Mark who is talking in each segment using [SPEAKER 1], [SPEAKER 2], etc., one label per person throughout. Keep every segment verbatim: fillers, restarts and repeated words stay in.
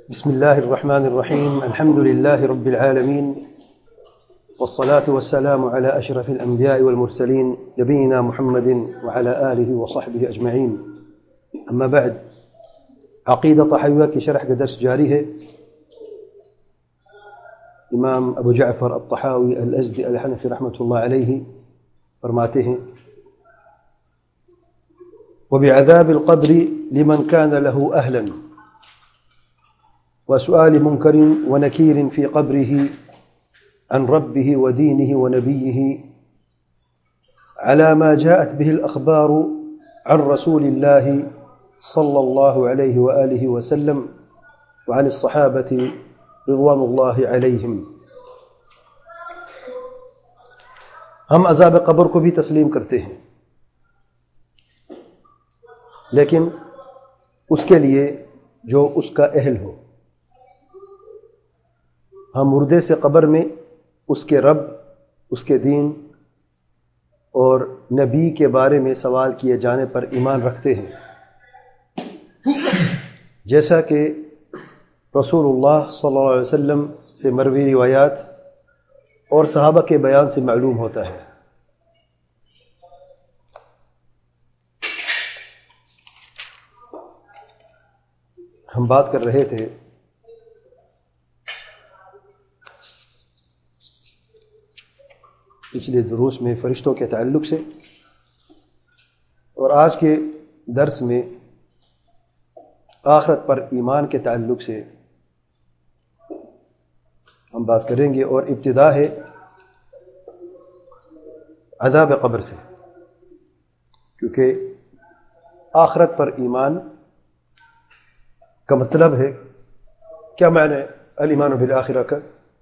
[SPEAKER 1] بسم الله الرحمن الرحيم. الحمد لله رب العالمين، والصلاة والسلام على أشرف الأنبياء والمرسلين نبينا محمد وعلى آله وصحبه أجمعين. أما بعد، عقيدة طحاویہ کی شرح کا درس جاری ہے. امام ابو جعفر الطحاوی الازدی الحنفی رحمۃ اللہ علیہ فرماتے ہیں: وبعذاب القبر لمن كان له أهلا وسؤال منكر ونكير في قبره عن ربه ودينه ونبيه على ما جاءت به الأخبار عن رسول الله صلى الله عليه وآله وسلم وعن الصحابة رضوان الله عليهم. ہم عذاب قبر کو بھی تسلیم کرتے ہیں، لیکن اس کے لیے جو اس کا اہل ہو. ہم مردے سے قبر میں اس کے رب، اس کے دین اور نبی کے بارے میں سوال کیے جانے پر ایمان رکھتے ہیں، جیسا کہ رسول اللہ صلی اللہ علیہ وسلم سے مروی روایات اور صحابہ کے بیان سے معلوم ہوتا ہے. ہم بات کر رہے تھے پچھلے دروس میں فرشتوں کے تعلق سے، اور آج کے درس میں آخرت پر ایمان کے تعلق سے ہم بات کریں گے. اور ابتدا ہے عذاب قبر سے، کیونکہ آخرت پر ایمان کا مطلب ہے کیا معنی الایمان بالآخرہ کا؟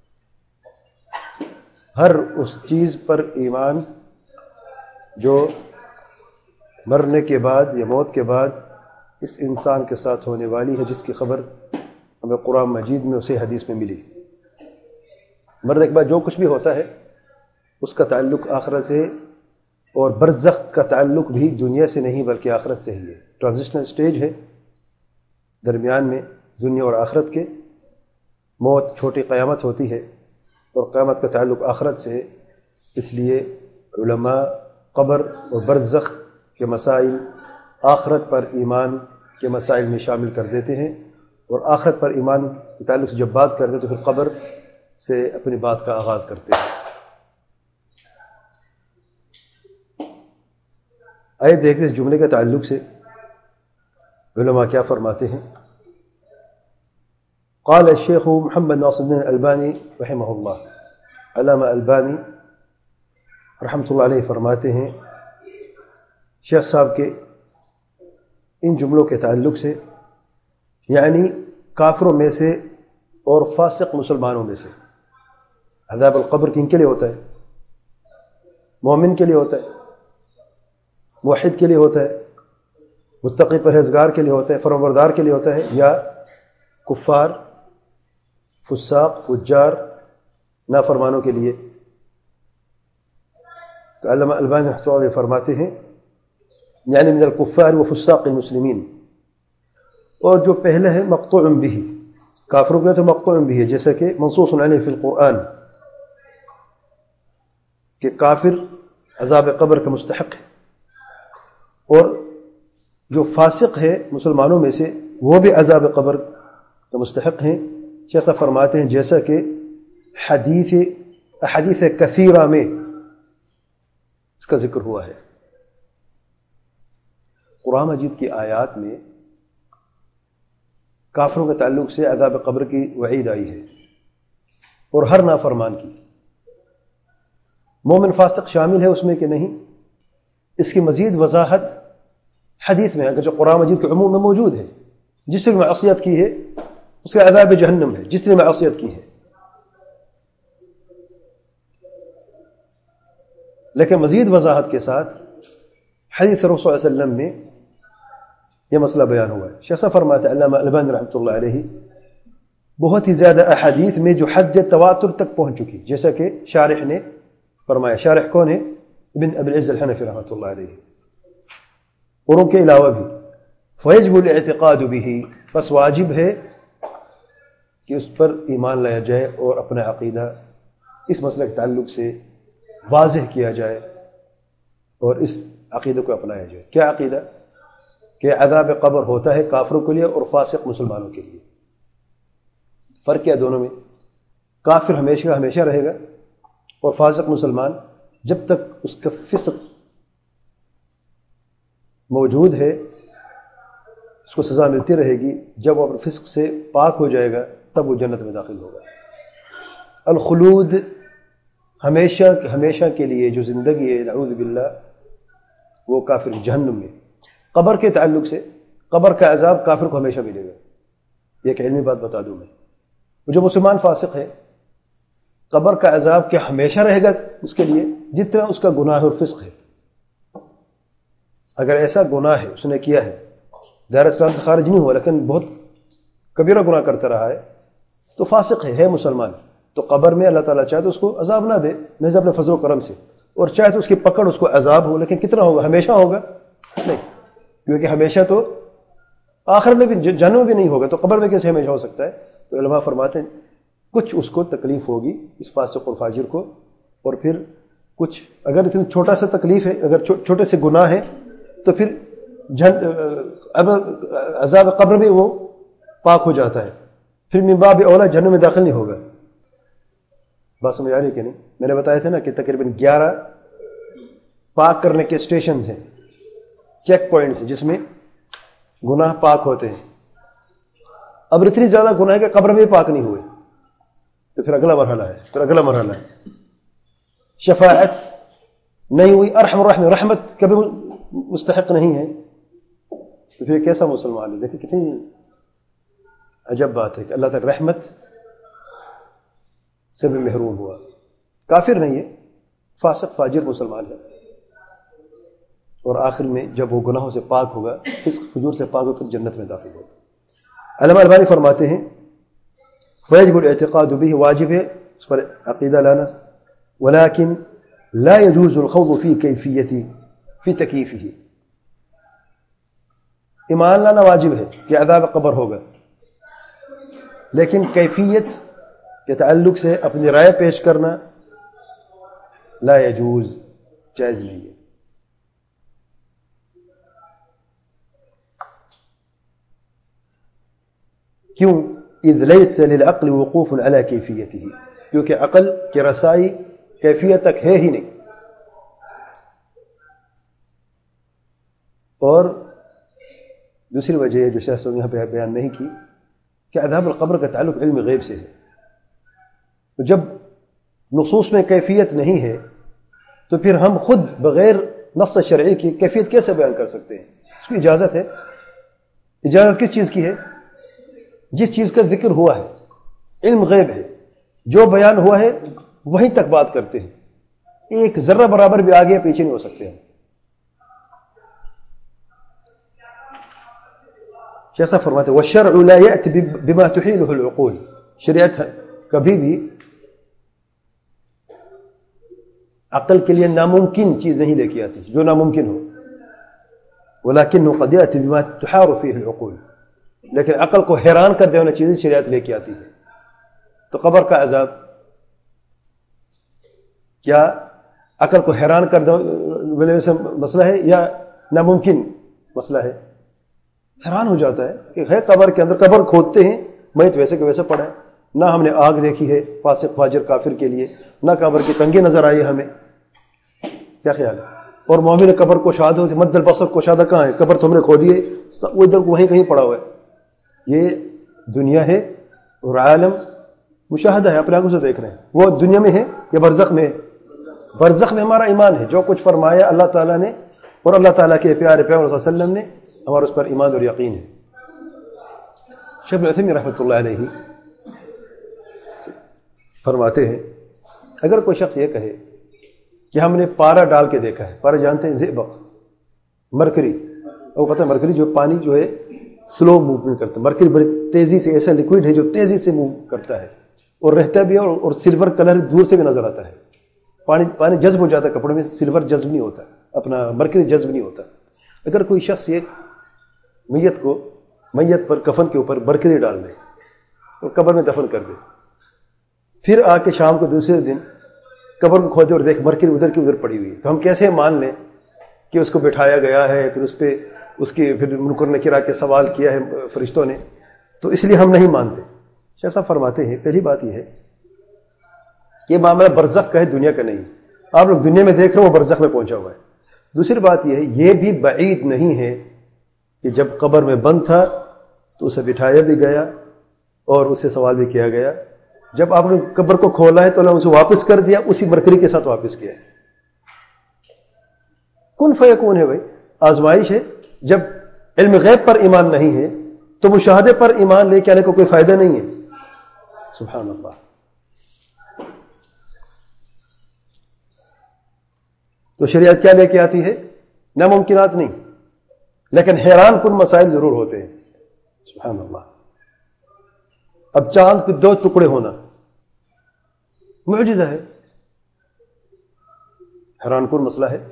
[SPEAKER 1] ہر اس چیز پر ایمان جو مرنے کے بعد یا موت کے بعد اس انسان کے ساتھ ہونے والی ہے، جس کی خبر ہمیں قرآن مجید میں اسے حدیث میں ملی. مرنے کے بعد جو کچھ بھی ہوتا ہے اس کا تعلق آخرت سے، اور برزخ کا تعلق بھی دنیا سے نہیں بلکہ آخرت سے ہی ہے. ٹرانزیشنل سٹیج ہے درمیان میں دنیا اور آخرت کے. موت چھوٹی قیامت ہوتی ہے اور قیامت کا تعلق آخرت سے ہے. اس لیے علماء قبر اور برزخ کے مسائل آخرت پر ایمان کے مسائل میں شامل کر دیتے ہیں، اور آخرت پر ایمان کے تعلق سے جب بات کرتے ہیں تو پھر قبر سے اپنی بات کا آغاز کرتے ہیں. آئے دیکھتے ہیں اس جملے کے تعلق سے علماء کیا فرماتے ہیں. قال الشیخ محمد ناصر الدین الالبانی رحمہ اللہ، علامہ البانی رحمۃ اللہ علیہ فرماتے ہیں شیخ صاحب کے ان جملوں کے تعلق سے، یعنی کافروں میں سے اور فاسق مسلمانوں میں سے. عذاب القبر کن کے لیے ہوتا ہے؟ مومن کے لیے ہوتا ہے، موحد کے لیے ہوتا ہے، متقی پرہیزگار کے لیے ہوتا ہے، فرمانبردار کے لیے ہوتا ہے، یا کفار، فساق، فجار، نافرمانوں کے لیے؟ تو علامہ البانی رحمۃ اللہ علیہ فرماتے ہیں یعنی من الکفار و فساق المسلمین. اور جو پہلے ہے مقطوع بہ، کافروں کے لیے تو مقطوع بہ ہے، جیسا کہ منصوص علیہ فی القرآن کہ کافر عذاب قبر کا مستحق ہے. اور جو فاسق ہے مسلمانوں میں سے وہ بھی عذاب قبر کا مستحق ہیں، جیسا فرماتے ہیں جیسا کہ حدیث احادیث کثیرہ میں اس کا ذکر ہوا ہے. قرآن مجید کی آیات میں کافروں کے تعلق سے عذاب قبر کی وعید آئی ہے، اور ہر نافرمان کی. مومن فاسق شامل ہے اس میں کہ نہیں، اس کی مزید وضاحت حدیث میں، اگرچہ قرآن مجید کے عموم میں موجود ہے. جس نے معصیت کی ہے اس کا عذاب جہنم ہے، جس نے معصیت کی ہے. لیکن مزید وضاحت کے ساتھ حدیث رسول صلی اللہ علیہ وسلم میں یہ مسئلہ بیان ہوا ہے. شیخ صاحب فرماتے ہیں علامہ البانی رحمۃ اللہ علیہ بہت ہی زیادہ احادیث میں جو حد تواتر تک پہنچ چکی، جیسا کہ شارح نے فرمایا. شارح کون ہے؟ ابن ابی العز الحنفی رحمۃ اللہ علیہ. اور ان کے علاوہ بھی فیجب الاعتقاد به، بس واجب ہے کہ اس پر ایمان لایا جائے اور اپنا عقیدہ اس مسئلے کے تعلق سے واضح کیا جائے اور اس عقیدے کو اپنایا جائے. کیا عقیدہ؟ کہ عذاب قبر ہوتا ہے کافروں کے لیے اور فاسق مسلمانوں کے لیے. فرق کیا دونوں میں؟ کافر ہمیشہ ہمیشہ رہے گا اور فاسق مسلمان جب تک اس کا فسق موجود ہے اس کو سزا ملتی رہے گی. جب وہ اپنے فسق سے پاک ہو جائے گا تب وہ جنت میں داخل ہوگا. الخلود ہمیشہ ہمیشہ کے لیے جو زندگی ہے نعوذ باللہ وہ کافر جہنم میں. قبر کے تعلق سے قبر کا عذاب کافر کو ہمیشہ ملے گا. یہ ایک علمی بات بتا دوں میں. جو مسلمان فاسق ہے قبر کا عذاب کیا ہمیشہ رہے گا اس کے لیے جتنا اس کا گناہ اور فسق ہے. اگر ایسا گناہ ہے اس نے کیا ہے دائرہ اسلام سے خارج نہیں ہوا لیکن بہت کبیرہ گناہ کرتا رہا ہے تو فاسق ہے ہے مسلمان. تو قبر میں اللہ تعالیٰ چاہے تو اس کو عذاب نہ دے محض اپنے فضل و کرم سے, اور چاہے تو اس کی پکڑ اس کو عذاب ہو, لیکن کتنا ہوگا؟ ہمیشہ ہوگا نہیں, کیونکہ ہمیشہ تو آخر میں بھی جہنم میں بھی نہیں ہوگا تو قبر میں کیسے ہمیشہ ہو سکتا ہے؟ تو علماء فرماتے ہیں کچھ اس کو تکلیف ہوگی اس فاسق اور فاجر کو, اور پھر کچھ اگر اتنی چھوٹا سا تکلیف ہے اگر چھوٹے سے گناہ ہے تو پھر عذاب قبر میں وہ پاک ہو جاتا ہے, پھر من باب اولا جہنم میں داخل نہیں ہوگا. بات سمجھ آ رہی ہے کہ نہیں؟ میں نے بتایا تھا نا کہ تقریباً گیارہ پاک کرنے کے اسٹیشنز ہیں, چیک پوائنٹس ہیں جس میں گناہ پاک ہوتے ہیں. اب اتنی زیادہ گناہ ہے کہ قبر میں پاک نہیں ہوئے تو پھر اگلا مرحلہ ہے پھر اگلا مرحلہ ہے شفاعت نہیں ہوئی, ارحم الرحم رحمت کبھی مستحق نہیں ہے تو پھر کیسا مسلمان ہے؟ دیکھیں کتنی عجب بات ہے کہ اللہ تعالی رحمت سے بھی محروم ہوا. کافر نہیں ہے, فاسق فاجر مسلمان ہے, اور آخر میں جب وہ گناہوں سے پاک ہوگا فسق فجور سے پاک ہوگا جنت میں داخل ہوگا. علامہ البانی فرماتے ہیں فیجب الاعتقاد به واجب ہے اس پر عقیدہ لانا, ولكن لا يجوز الخوض في كيفيته في تکیفه. ایمان لانا واجب ہے کہ عذاب قبر ہوگا, لیکن کیفیت کے تعلق سے اپنی رائے پیش کرنا لا يجوز, جائز نہیں ہے. کیوں؟ اذ لیس للعقل وقوف على کیفیته, کیونکہ عقل کی رسائی کیفیت تک ہے ہی نہیں. اور دوسری وجہ ہے جو شیخ صاحب نے یہاں پہ بیان نہیں کی کہ عذاب القبر کا تعلق علم غیب سے ہے. تو جب نصوص میں کیفیت نہیں ہے تو پھر ہم خود بغیر نص شرعی کی کیفیت کیسے بیان کر سکتے ہیں؟ اس کی اجازت ہے. اجازت کس چیز کی ہے؟ جس چیز کا ذکر ہوا ہے, علم غیب ہے, جو بیان ہوا ہے وہیں تک بات کرتے ہیں, ایک ذرہ برابر بھی آگے پیچھے نہیں ہو سکتے ہیں. جیسا فرماتے ہیں والشرع لا یأتی بما تحیلہ العقول, شریعت کبھی بھی عقل کے لیے ناممکن چیز نہیں لے کے آتی جو ناممکن ہو, ولكنه قد یأتی بما تحار فیہ العقول, لیکن عقل کو حیران کر دے والی چیزیں شریعت لے کے آتی ہے. تو قبر کا عذاب کیا عقل کو حیران کر دے سے مسئلہ ہے یا ناممکن مسئلہ ہے؟ حیران ہو جاتا ہے کہ ہے قبر کے اندر, قبر کھودتے ہیں میت ویسے کہ ویسے پڑا ہے, نہ ہم نے آگ دیکھی ہے فاسق فاجر کافر کے لیے, نہ قبر کی تنگی نظر آئی ہمیں. کیا خیال ہے؟ اور مومن قبر کو شاد ہو مد البصر کو شادہ کہاں ہے؟ قبر تو ہم نے کھو دیے, وہ ادھر وہیں کہیں پڑا ہوا ہے. یہ دنیا ہے اور عالم مشاہدہ ہے, اپنے آنکھوں سے دیکھ رہے ہیں. وہ دنیا میں ہے یا برزخ میں ہے؟ برزخ میں ہمارا ایمان ہے, جو کچھ فرمایا اللہ تعالیٰ نے اور اللہ تعالیٰ کے پیارے پیغمبر صلی اللہ علیہ وسلم نے, ہمارا اس پر ایمان اور یقین ہے. شیخ ابن عثیمین رحمۃ اللہ علیہ فرماتے ہیں اگر کوئی شخص یہ کہے کہ ہم نے پارا ڈال کے دیکھا ہے, پارا جانتے ہیں زئبق, مرکری, وہ پتہ ہے مرکری جو پانی جو ہے سلو موومنٹ کرتا ہے, مرکری بڑی تیزی سے, ایسا لکوڈ ہے جو تیزی سے موو کرتا ہے اور رہتا بھی ہے, اور سلور کلر دور سے بھی نظر آتا ہے. پانی پانی جذب ہو جاتا ہے کپڑے میں, سلور جذب نہیں ہوتا, اپنا مرکری جذب نہیں ہوتا. اگر کوئی شخص یہ میت کو میت پر کفن کے اوپر مرکری ڈال دے اور قبر میں دفن کر دے. پھر آ کے شام کو دوسرے دن قبر کو کھودے اور دیکھ مرکری ادھر کی ادھر پڑی ہوئی ہے, تو ہم کیسے مان لیں کہ اس کو بٹھایا گیا ہے, پھر اس پہ اس کی پھر منکر نکیر آ کے سوال کیا ہے فرشتوں نے؟ تو اس لیے ہم نہیں مانتے. شیخ صاحب فرماتے ہیں پہلی بات یہ ہے کہ یہ معاملہ برزخ کا ہے, دنیا کا نہیں. آپ لوگ دنیا میں دیکھ رہے ہو وہ برزخ میں پہنچا ہوا ہے. دوسری بات یہ ہے یہ بھی بعید نہیں ہے کہ جب قبر میں بند تھا تو اسے بٹھایا بھی گیا اور اس سے سوال بھی کیا گیا. جب آپ نے قبر کو کھولا ہے تو اللہ نے اسے واپس کر دیا, اسی مرکری کے ساتھ واپس کیا ہے. کن فیکون ہے بھائی, آزمائش ہے. جب علم غیب پر ایمان نہیں ہے تو مشاہدے پر ایمان لے کے آنے کو کوئی فائدہ نہیں ہے. سبحان اللہ. تو شریعت کیا لے کے آتی ہے؟ ناممکنات نہیں, لیکن حیران کن مسائل ضرور ہوتے ہیں. سبحان اللہ. اب چاند کے دو ٹکڑے ہونا معجزہ ہے, حیران کن مسئلہ ہے.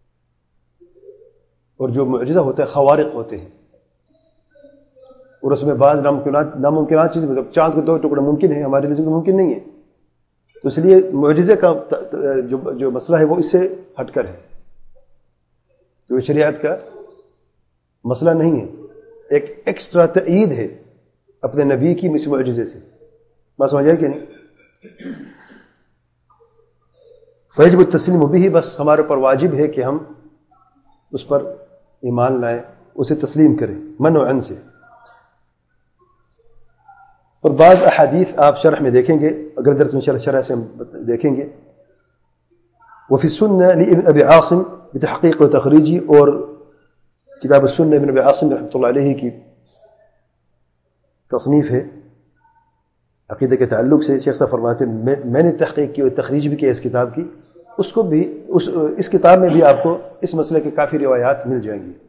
[SPEAKER 1] اور جو معجزہ ہوتا ہے خوارق ہوتے ہیں, اور اس میں بعض ناممکنات ناممکنات چیزیں, مطلب چاند کے دو ٹکڑے ممکن ہے, ہمارے لیے ممکن نہیں ہے. تو اس لیے معجزے کا جو جو مسئلہ ہے وہ اس سے ہٹ کر ہے, جو شریعت کا مسئلہ نہیں ہے. ایک ایکسٹرا تائید ہے اپنے نبی کی اس معجزے سے. بات سمجھ آئی کہ نہیں؟ فیجب التسلیم بھی, بس ہمارے اوپر واجب ہے کہ ہم اس پر ایمان لائیں, اسے تسلیم کریں من و عن سے. اور بعض احادیث آپ شرح میں دیکھیں گے, اگر درس میں شرح شرح سے ہم دیکھیں گے. وفی السنہ لابن ابی عاصم بتحقیق و تخریجی, اور کتاب السنہ ابن ابی عاصم رحمۃ اللہ علیہ کی تصنیف ہے عقیدہ کے تعلق سے. شیخ صاحب فرماتے ہیں میں, میں نے تحقیق کی اور تخریج بھی کیا اس کتاب کی, اس کو بھی اس, اس کتاب میں بھی آپ کو اس مسئلے کے کافی روایات مل جائیں گی.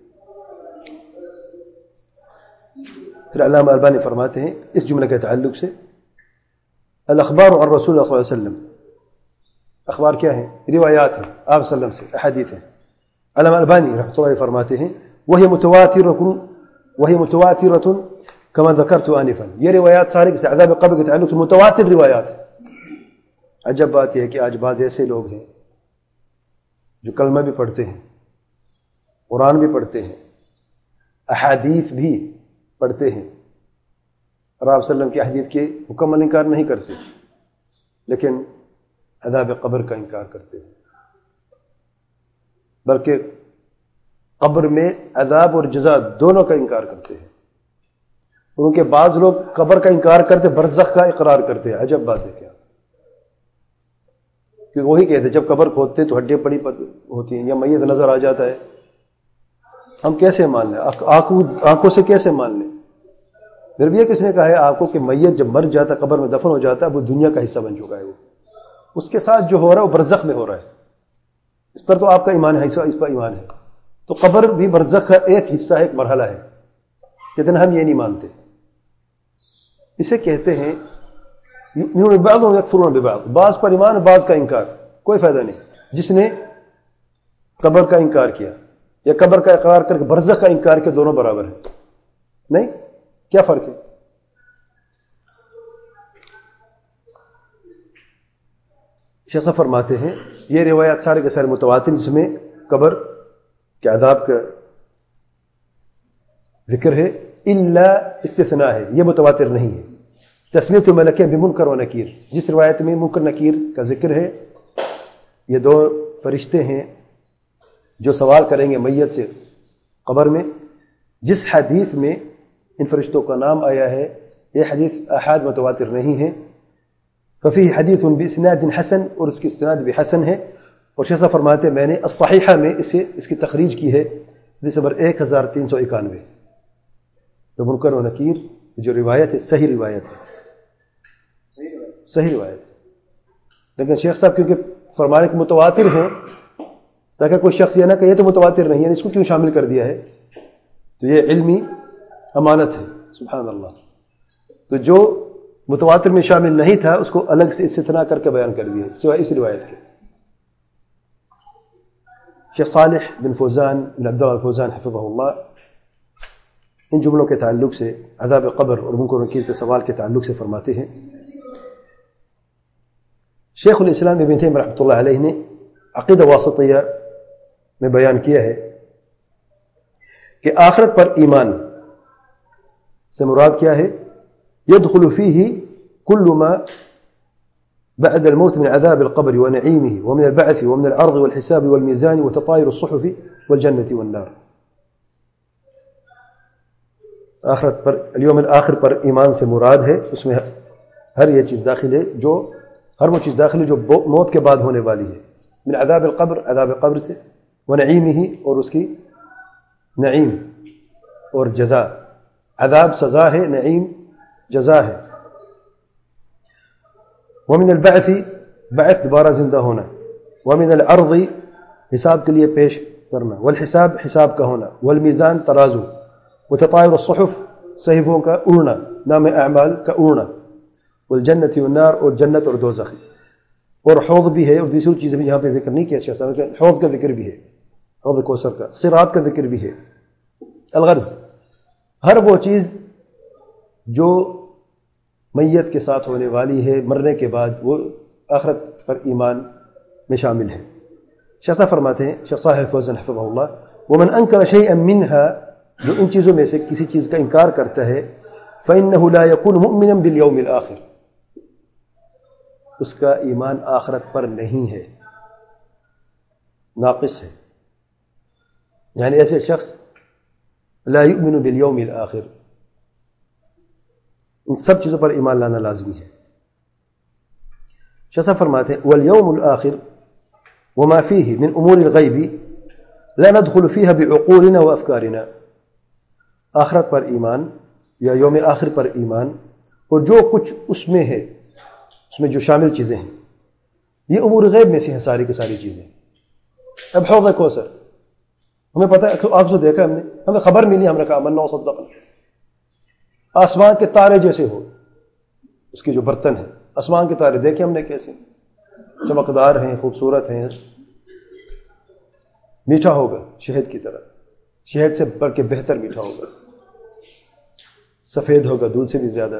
[SPEAKER 1] پھر علامہ البانی فرماتے ہیں اس جملے کے تعلق سے الاخبار عن رسول اللہ صلی اللہ علیہ وسلم, اخبار کیا ہیں؟ روایات ہیں آپ صلی اللہ علیہ وسلم سے, احادیث ہیں. علامہ البانی رحمۃ اللہ علیہ فرماتے ہیں وہی متواترۃ وہی متواترۃ کما ذکرت آنفا, یہ روایات سارے کے عذاب قبر کے تعلق سے متواتر روایات ہیں. عجب بات یہ ہے کہ آج بعض ایسے لوگ ہیں جو کلمہ بھی پڑھتے ہیں, قرآن بھی پڑھتے ہیں, احادیث بھی پڑھتے ہیں, اور آپ صلی اللہ علیہ وسلم کی احادیث کے مکمل انکار نہیں کرتے, لیکن عذاب قبر کا انکار کرتے ہیں. بلکہ قبر میں عذاب اور جزا دونوں کا انکار کرتے ہیں. ان کے بعض لوگ قبر کا انکار کرتے, برزخ کا اقرار کرتے ہیں. عجب بات ہے کیا, کیونکہ وہی کہتے ہیں جب قبر کھودتے ہیں تو ہڈیاں پڑی ہوتی ہیں یا میت نظر آ جاتا ہے. ہم کیسے مان لیں؟ آنکھوں آنکھوں سے کیسے مان لیں؟ پھر بھی کس نے کہا ہے آنکھوں کہ میت جب مر جاتا قبر میں دفن ہو جاتا ہے وہ دنیا کا حصہ بن چکا ہے, وہ اس کے ساتھ جو ہو رہا ہے وہ برزخ میں ہو رہا ہے. اس پر تو آپ کا ایمان ہے, اس پر ایمان ہے. تو قبر بھی برزخ کا ایک حصہ ہے, ایک مرحلہ ہے, لیکن ہم یہ نہیں مانتے. اسے کہتے ہیں بعض یکفرون ببعض, بعض پر ایمان بعض کا انکار. کوئی فائدہ نہیں. جس نے قبر کا انکار کیا یا قبر کا اقرار کر کے برزخ کا انکار کیا, دونوں برابر ہیں. نہیں, کیا فرق ہے؟ شیخ صاحب فرماتے ہیں یہ روایات سارے کے سارے متواتر, جس میں قبر کے عذاب کا ذکر ہے, الا استثناء ہے, یہ متواتر نہیں ہے. تسمیۃ الملکین بمنکر و نکیر, جس روایت میں منکر نکیر کا ذکر ہے, یہ دو فرشتے ہیں جو سوال کریں گے میت سے قبر میں. جس حدیث میں ان فرشتوں کا نام آیا ہے یہ حدیث احاد متواتر نہیں ہے. ففی حدیث باسناد حسن, اور اس کی اسناد بھی حسن ہے. اور شیخ صاحب فرماتے ہیں میں نے الصحیحہ میں اسے اس کی تخریج کی ہے, حدیث نمبر ایک ہزار تین سو اکانوے. تو منکر و نکیر جو روایت ہے صحیح روایت ہے, صحیح روایت ہے. لیکن شیخ صاحب کیونکہ فرمانے کے متواتر ہیں, تاکہ کوئی شخص یہ نہ کہ یہ تو متواتر نہیں ہے, اس کو کیوں شامل کر دیا ہے, تو یہ علمی امانت ہے. سبحان اللہ. تو جو متواتر میں شامل نہیں تھا اس کو الگ سے استثناء کر کے بیان کر دیا سوائے اس روایت کے. شیخ صالح بن فوزان بن عبد اللہ الفوزان حفظہ اللہ ان جملوں کے تعلق سے عذاب قبر اور منکر و نکیر کے سوال کے تعلق سے فرماتے ہیں شیخ الاسلام ابن تیمیہ رحمۃ اللہ علیہ نے عقیدہ واسطیہ میں بیان کیا ہے کہ آخرت پر ایمان سے مراد کیا ہے؟ يدخل فيه كل ما بعد الموت من عذاب القبر ونعيمه ومن البعث ومن العرض والحساب والميزان وتطاير الصحف والجنة والنار. آخرت پر اليوم الآخر پر ایمان سے مراد ہے، اس میں ہر یہ چیز داخل ہے جو ہر وہ چیز داخل ہے جو موت کے بعد ہونے والی ہے، من عذاب القبر عذاب قبر سے، ونعیمہ اور اس کی نعیم اور جزا، عذاب سزا ہے، نعیم جزا ہے، ومن البعث بعث دوبارہ زندہ ہونا، ومن العرض حساب کے لیے پیش کرنا، والحساب حساب کا ہونا، والمیزان ترازو، وتطایر الصحف صحیفوں کا اڑنا، نام اعمال کا اڑنا، والجنت والنار اور جنت اور دوزخ، اور حوض بھی ہے، اور دوسری چیزیں بھی یہاں پہ ذکر نہیں کیا شیخ صاحب نے، حوض کا ذکر بھی ہے، حوض کوثر کا، صراط کا ذکر بھی ہے۔ الغرض ہر وہ چیز جو میت کے ساتھ ہونے والی ہے مرنے کے بعد، وہ آخرت پر ایمان میں شامل ہے۔ شیخ صاحب فرماتے ہیں، شیخ صالح الفوزان حفظہ اللہ، ومن انکر شیئا منها، جو ان چیزوں میں سے کسی چیز کا انکار کرتا ہے، فإنه لا يكون مؤمنا باليوم الآخر، اس کا ایمان آخرت پر نہیں ہے، ناقص ہے، یعنی ایسے شخص لا يؤمن باليوم الآخر، ان سب چیزوں پر ایمان لانا لازمی ہے۔ شیخ صاحب فرماتے ہیں واليوم الآخر وما فيه من امور الغیب لا ندخل فيها بعقولنا وافکارنا، آخرت پر ایمان یا یوم آخر پر ایمان اور جو کچھ اس میں ہے، اس میں جو شامل چیزیں ہیں، یہ امور غیب میں سے ہیں ساری کی ساری چیزیں۔ اب حوض کوثر ہمیں پتہ ہے، آنکھ سے دیکھا ہم نے، ہمیں خبر ملی، ہم نے کہا آمنا وصدقنا، آسمان کے تارے جیسے ہو، اس کے جو برتن ہیں، آسمان کے تارے دیکھے ہم نے کیسے چمکدار ہیں، خوبصورت ہیں، میٹھا ہوگا شہد کی طرح، شہد سے بڑھ کے بہتر میٹھا ہوگا، سفید ہوگا دودھ سے بھی زیادہ۔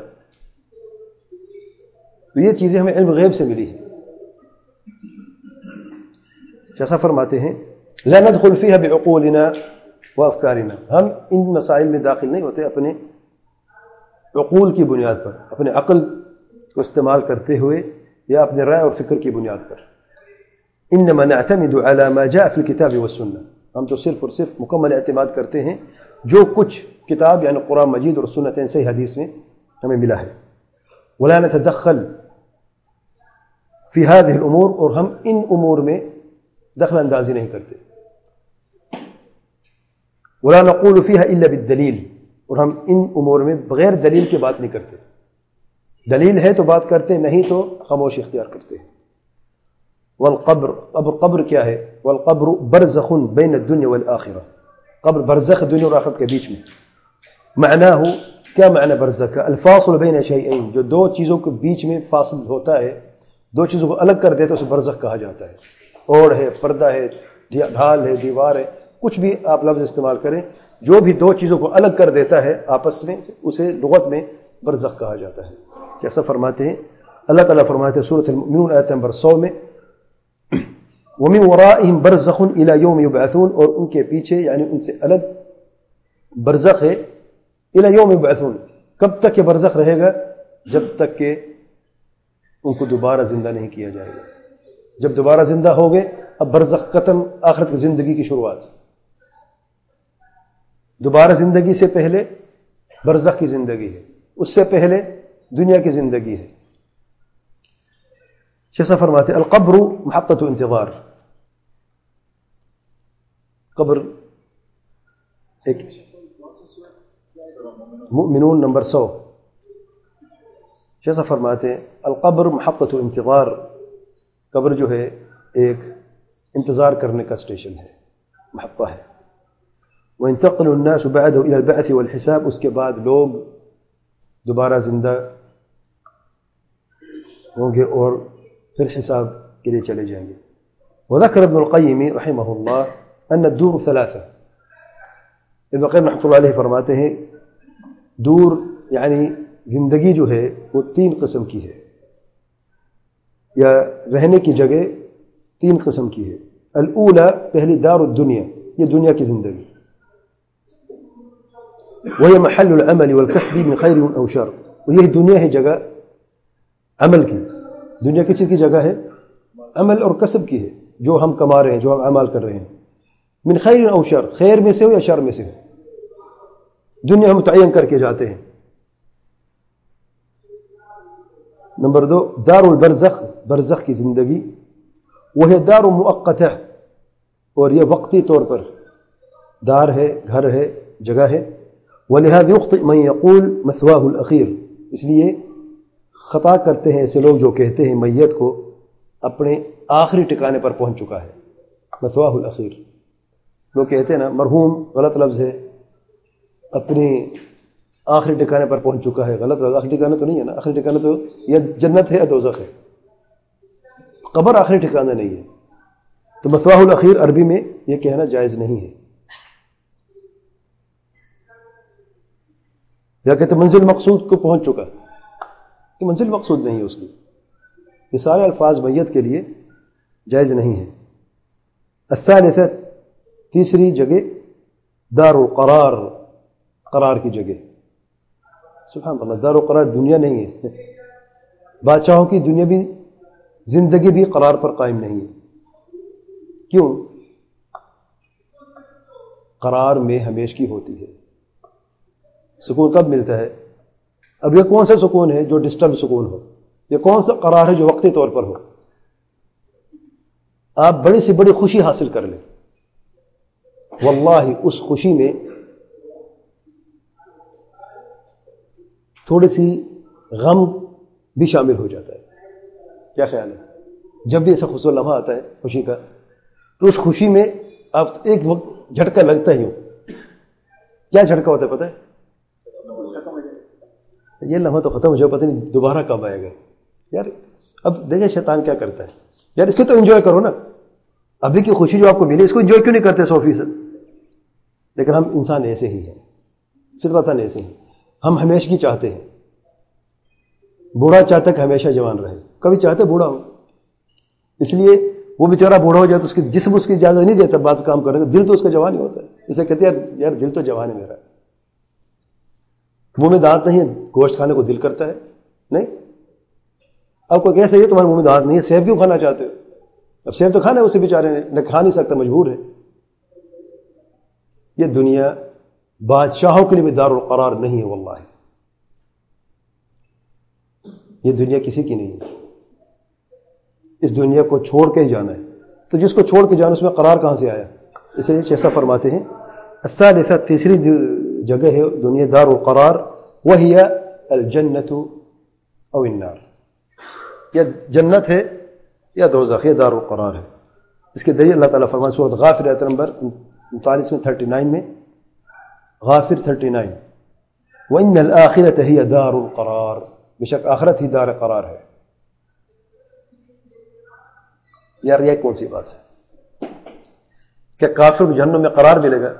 [SPEAKER 1] تو یہ چیزیں ہمیں علم غیب سے ملی ہیں۔ جیسا فرماتے ہیں لا ندخل فيها بعقولنا وافکارنا، ہم ان مسائل میں داخل نہیں ہوتے اپنے عقول کی بنیاد پر، اپنے عقل کو استعمال کرتے ہوئے یا اپنے رائے اور فکر کی بنیاد پر۔ انما نعتمد على ما جاء في الكتاب والسنة، ہم تو صرف اور صرف مکمل اعتماد کرتے ہیں جو کچھ کتاب یعنی قرآن مجید اور سنتیں صحیح حدیث میں ہمیں ملا ہے۔ ولا نتدخل في هذه الامور، اور ہم ان امور میں دخل اندازی نہیں کرتے۔ ولا نقول فيها الا بالدلیل، اور ہم ان امور میں بغیر دلیل کے بات نہیں کرتے، دلیل ہے تو بات کرتے، نہیں تو خاموشی اختیار کرتے ہیں۔ والقبر، قبر قبر کیا ہے؟ والقبر برزخ بین الدنیا والآخرہ، قبر برزخ دنیا اور آخرت کے بیچ میں۔ معناہ کیا معنی برزخ کا؟ الفاصل بین شیئین، جو دو چیزوں کے بیچ میں فاصل ہوتا ہے، دو چیزوں کو الگ کر دیتے اسے برزخ کہا جاتا ہے۔ اوڑ ہے، پردہ ہے، ڈھال ہے، دیوار ہے، کچھ بھی آپ لفظ استعمال کریں، جو بھی دو چیزوں کو الگ کر دیتا ہے آپس میں، اسے لغت میں برزخ کہا جاتا ہے۔ کیسا فرماتے ہیں اللہ تعالیٰ فرماتے ہیں سورۃ المؤمنون آیت نمبر سو میں وَمِن وَرَائِهِمْ بَرْزَخٌ إِلَى يَوْمِ يُبْعَثُونَ، اور ان کے پیچھے یعنی ان سے الگ برزخ ہے، إِلَى يَوْمِ يُبْعَثُونَ، کب تک یہ برزخ رہے گا؟ جب تک کہ ان کو دوبارہ زندہ نہیں کیا جائے گا۔ جب دوبارہ زندہ ہو گئے اب برزخ ختم، آخرت کی زندگی کی شروعات۔ دوبارہ زندگی سے پہلے برزخ کی زندگی ہے، اس سے پہلے دنیا کی زندگی ہے۔ شیخ فرماتے القبر محطۃ انتظار، قبر ایک مؤمنون نمبر سو، شیخ فرماتے ہیں القبر محطۃ انتظار، قبر جو ہے ایک انتظار کرنے کا اسٹیشن ہے، محطہ ہے۔ وَيَنْتَقِلُ النَّاسُ بَعْدَهُ إِلَى الْبَعْثِ وَالْحِسَابِ، اس کے بعد لوگ دوبارہ زندہ ہوں گے اور پھر حساب کے لیے چلے جائیں گے۔ وذكر ابن القیم رحمہ اللہ ان الدور ثلاثہ، ابن القیم رحمۃ اللہ علیہ فرماتے ہیں دور یعنی زندگی جو ہے وہ تین قسم کی ہے، یا رہنے کی جگہ تین قسم کی ہے۔ الاولا، پہلی دار الدنیا، یہ دنیا کی زندگی، وہی محل العمل والکسب من خیر او شر، یہی دنیا ہے جگہ عمل کی۔ دنیا کس چیز کی جگہ ہے؟ عمل اور کسب کی ہے، جو ہم کما رہے ہیں، جو ہم اعمال کر رہے ہیں، من خیر او شر، خیر میں سے ہو یا شر میں سے ہو، دنیا ہم متعین کر کے جاتے ہیں۔ نمبر دو، دار البرزخ، برزخ کی زندگی، وہ ہے دار مؤقتہ، اور یہ وقتی طور پر دار ہے، گھر ہے، جگہ ہے۔ وَلِهَذَا يُخْطِئُ مَنْ يَقُولُ مَثْوَاهُ الْأَخِيرُ، اس لیے خطا کرتے ہیں ایسے لوگ جو کہتے ہیں میت کو اپنے آخری ٹھکانے پر پہنچ چکا ہے، مثواہ الاخیر۔ لوگ کہتے ہیں نا مرحوم، غلط لفظ ہے، اپنی آخری ٹھکانے پر پہنچ چکا ہے، غلط لفظ، آخری ٹھکانا تو نہیں ہے نا، آخری ٹھکانا تو یا جنت ہے یا دوزخ ہے، قبر آخری ٹھکانا نہیں ہے۔ تو مثواہ الاخیر عربی میں یہ کہنا جائز نہیں ہے، یا کہتے منزل مقصود کو پہنچ چکا، یہ منزل مقصود نہیں ہے اس کی۔ یہ سارے الفاظ میت کے لیے جائز نہیں ہے۔ الثالثہ، تیسری جگہ دار القرار، قرار کی جگہ۔ سبحان اللہ، دار القرار دنیا نہیں ہے، بادشاہوں کی دنیا بھی زندگی بھی قرار پر قائم نہیں ہے۔ کیوں؟ قرار میں ہمیشگی ہوتی ہے۔ سکون کب ملتا ہے؟ اب یہ کون سا سکون ہے جو ڈسٹرب سکون ہو؟ یہ کون سا قرار ہے جو وقتی طور پر ہو؟ آپ بڑی سے بڑی خوشی حاصل کر لیں، واللہ اس خوشی میں تھوڑی سی غم بھی شامل ہو جاتا ہے۔ کیا خیال ہے؟ جب بھی ایسا خوشگوار لمحہ آتا ہے خوشی کا، تو اس خوشی میں آپ ایک وقت جھٹکا لگتا ہی ہو۔ کیا جھٹکا ہوتا ہے پتہ ہے؟ یہ لمحہ تو ختم ہو جائے، پتہ نہیں دوبارہ کب آئے گا۔ یار اب دیکھیں شیطان کیا کرتا ہے، یار اس کو تو انجوائے کرو نا، ابھی کی خوشی جو آپ کو ملی اس کو انجوائے کیوں نہیں کرتے سو فیصد؟ لیکن ہم انسان ایسے ہی ہیں، فطرتاً ایسے ہیں، ہم ہمیشگی چاہتے ہیں۔ بوڑھا چاہتا ہے کہ ہمیشہ جوان رہے، کبھی چاہتے بوڑھا ہو، اس لیے وہ بیچارہ بوڑھا ہو جائے تو اس کی جسم اس کی اجازت نہیں دیتا بعض کام کرنے کا، دل تو اس کا جوان ہی ہوتا ہے۔ اسے کہتے ہیں یار دل تو جوان ہے میرا، منہ میں دانت نہیں ہے، گوشت کھانے کو دل کرتا ہے نہیں؟ اب کوئی کیسے یہ تمہارے منہ میں دانت نہیں ہے، سیب کیوں کھانا چاہتے ہو؟ اب سیب تو کھانا ہے اسے بیچارے نے، نہ کھا نہیں سکتا، مجبور ہے۔ یہ دنیا بادشاہوں کے لیے بھی دار القرار نہیں ہے، واللہ یہ دنیا کسی کی نہیں ہے، اس دنیا کو چھوڑ کے ہی جانا ہے۔ تو جس کو چھوڑ کے جانا اس میں قرار کہاں سے آیا؟ اسے شیخ فرماتے ہیں الثالثہ، تیسری جگہ ہے دنیا دار القرار، وہی الجنت او النار، یا جنت ہے یا دوزخ، یہ دار القرار ہے۔ اس کے دلیل اللہ تعالیٰ فرمائے سورۃ غافر آیت نمبر انتالیس میں تھرٹی نائن میں، غافر تھرٹی نائن، وَإِنَّ الْآخِرَةَ هِيَ دَارُ الْقَرَارِ، بے شک آخرت ہی دار قرار ہے۔ یار یہ کون سی بات ہے؟ کیا کافر کو جہنم میں قرار ملے گا؟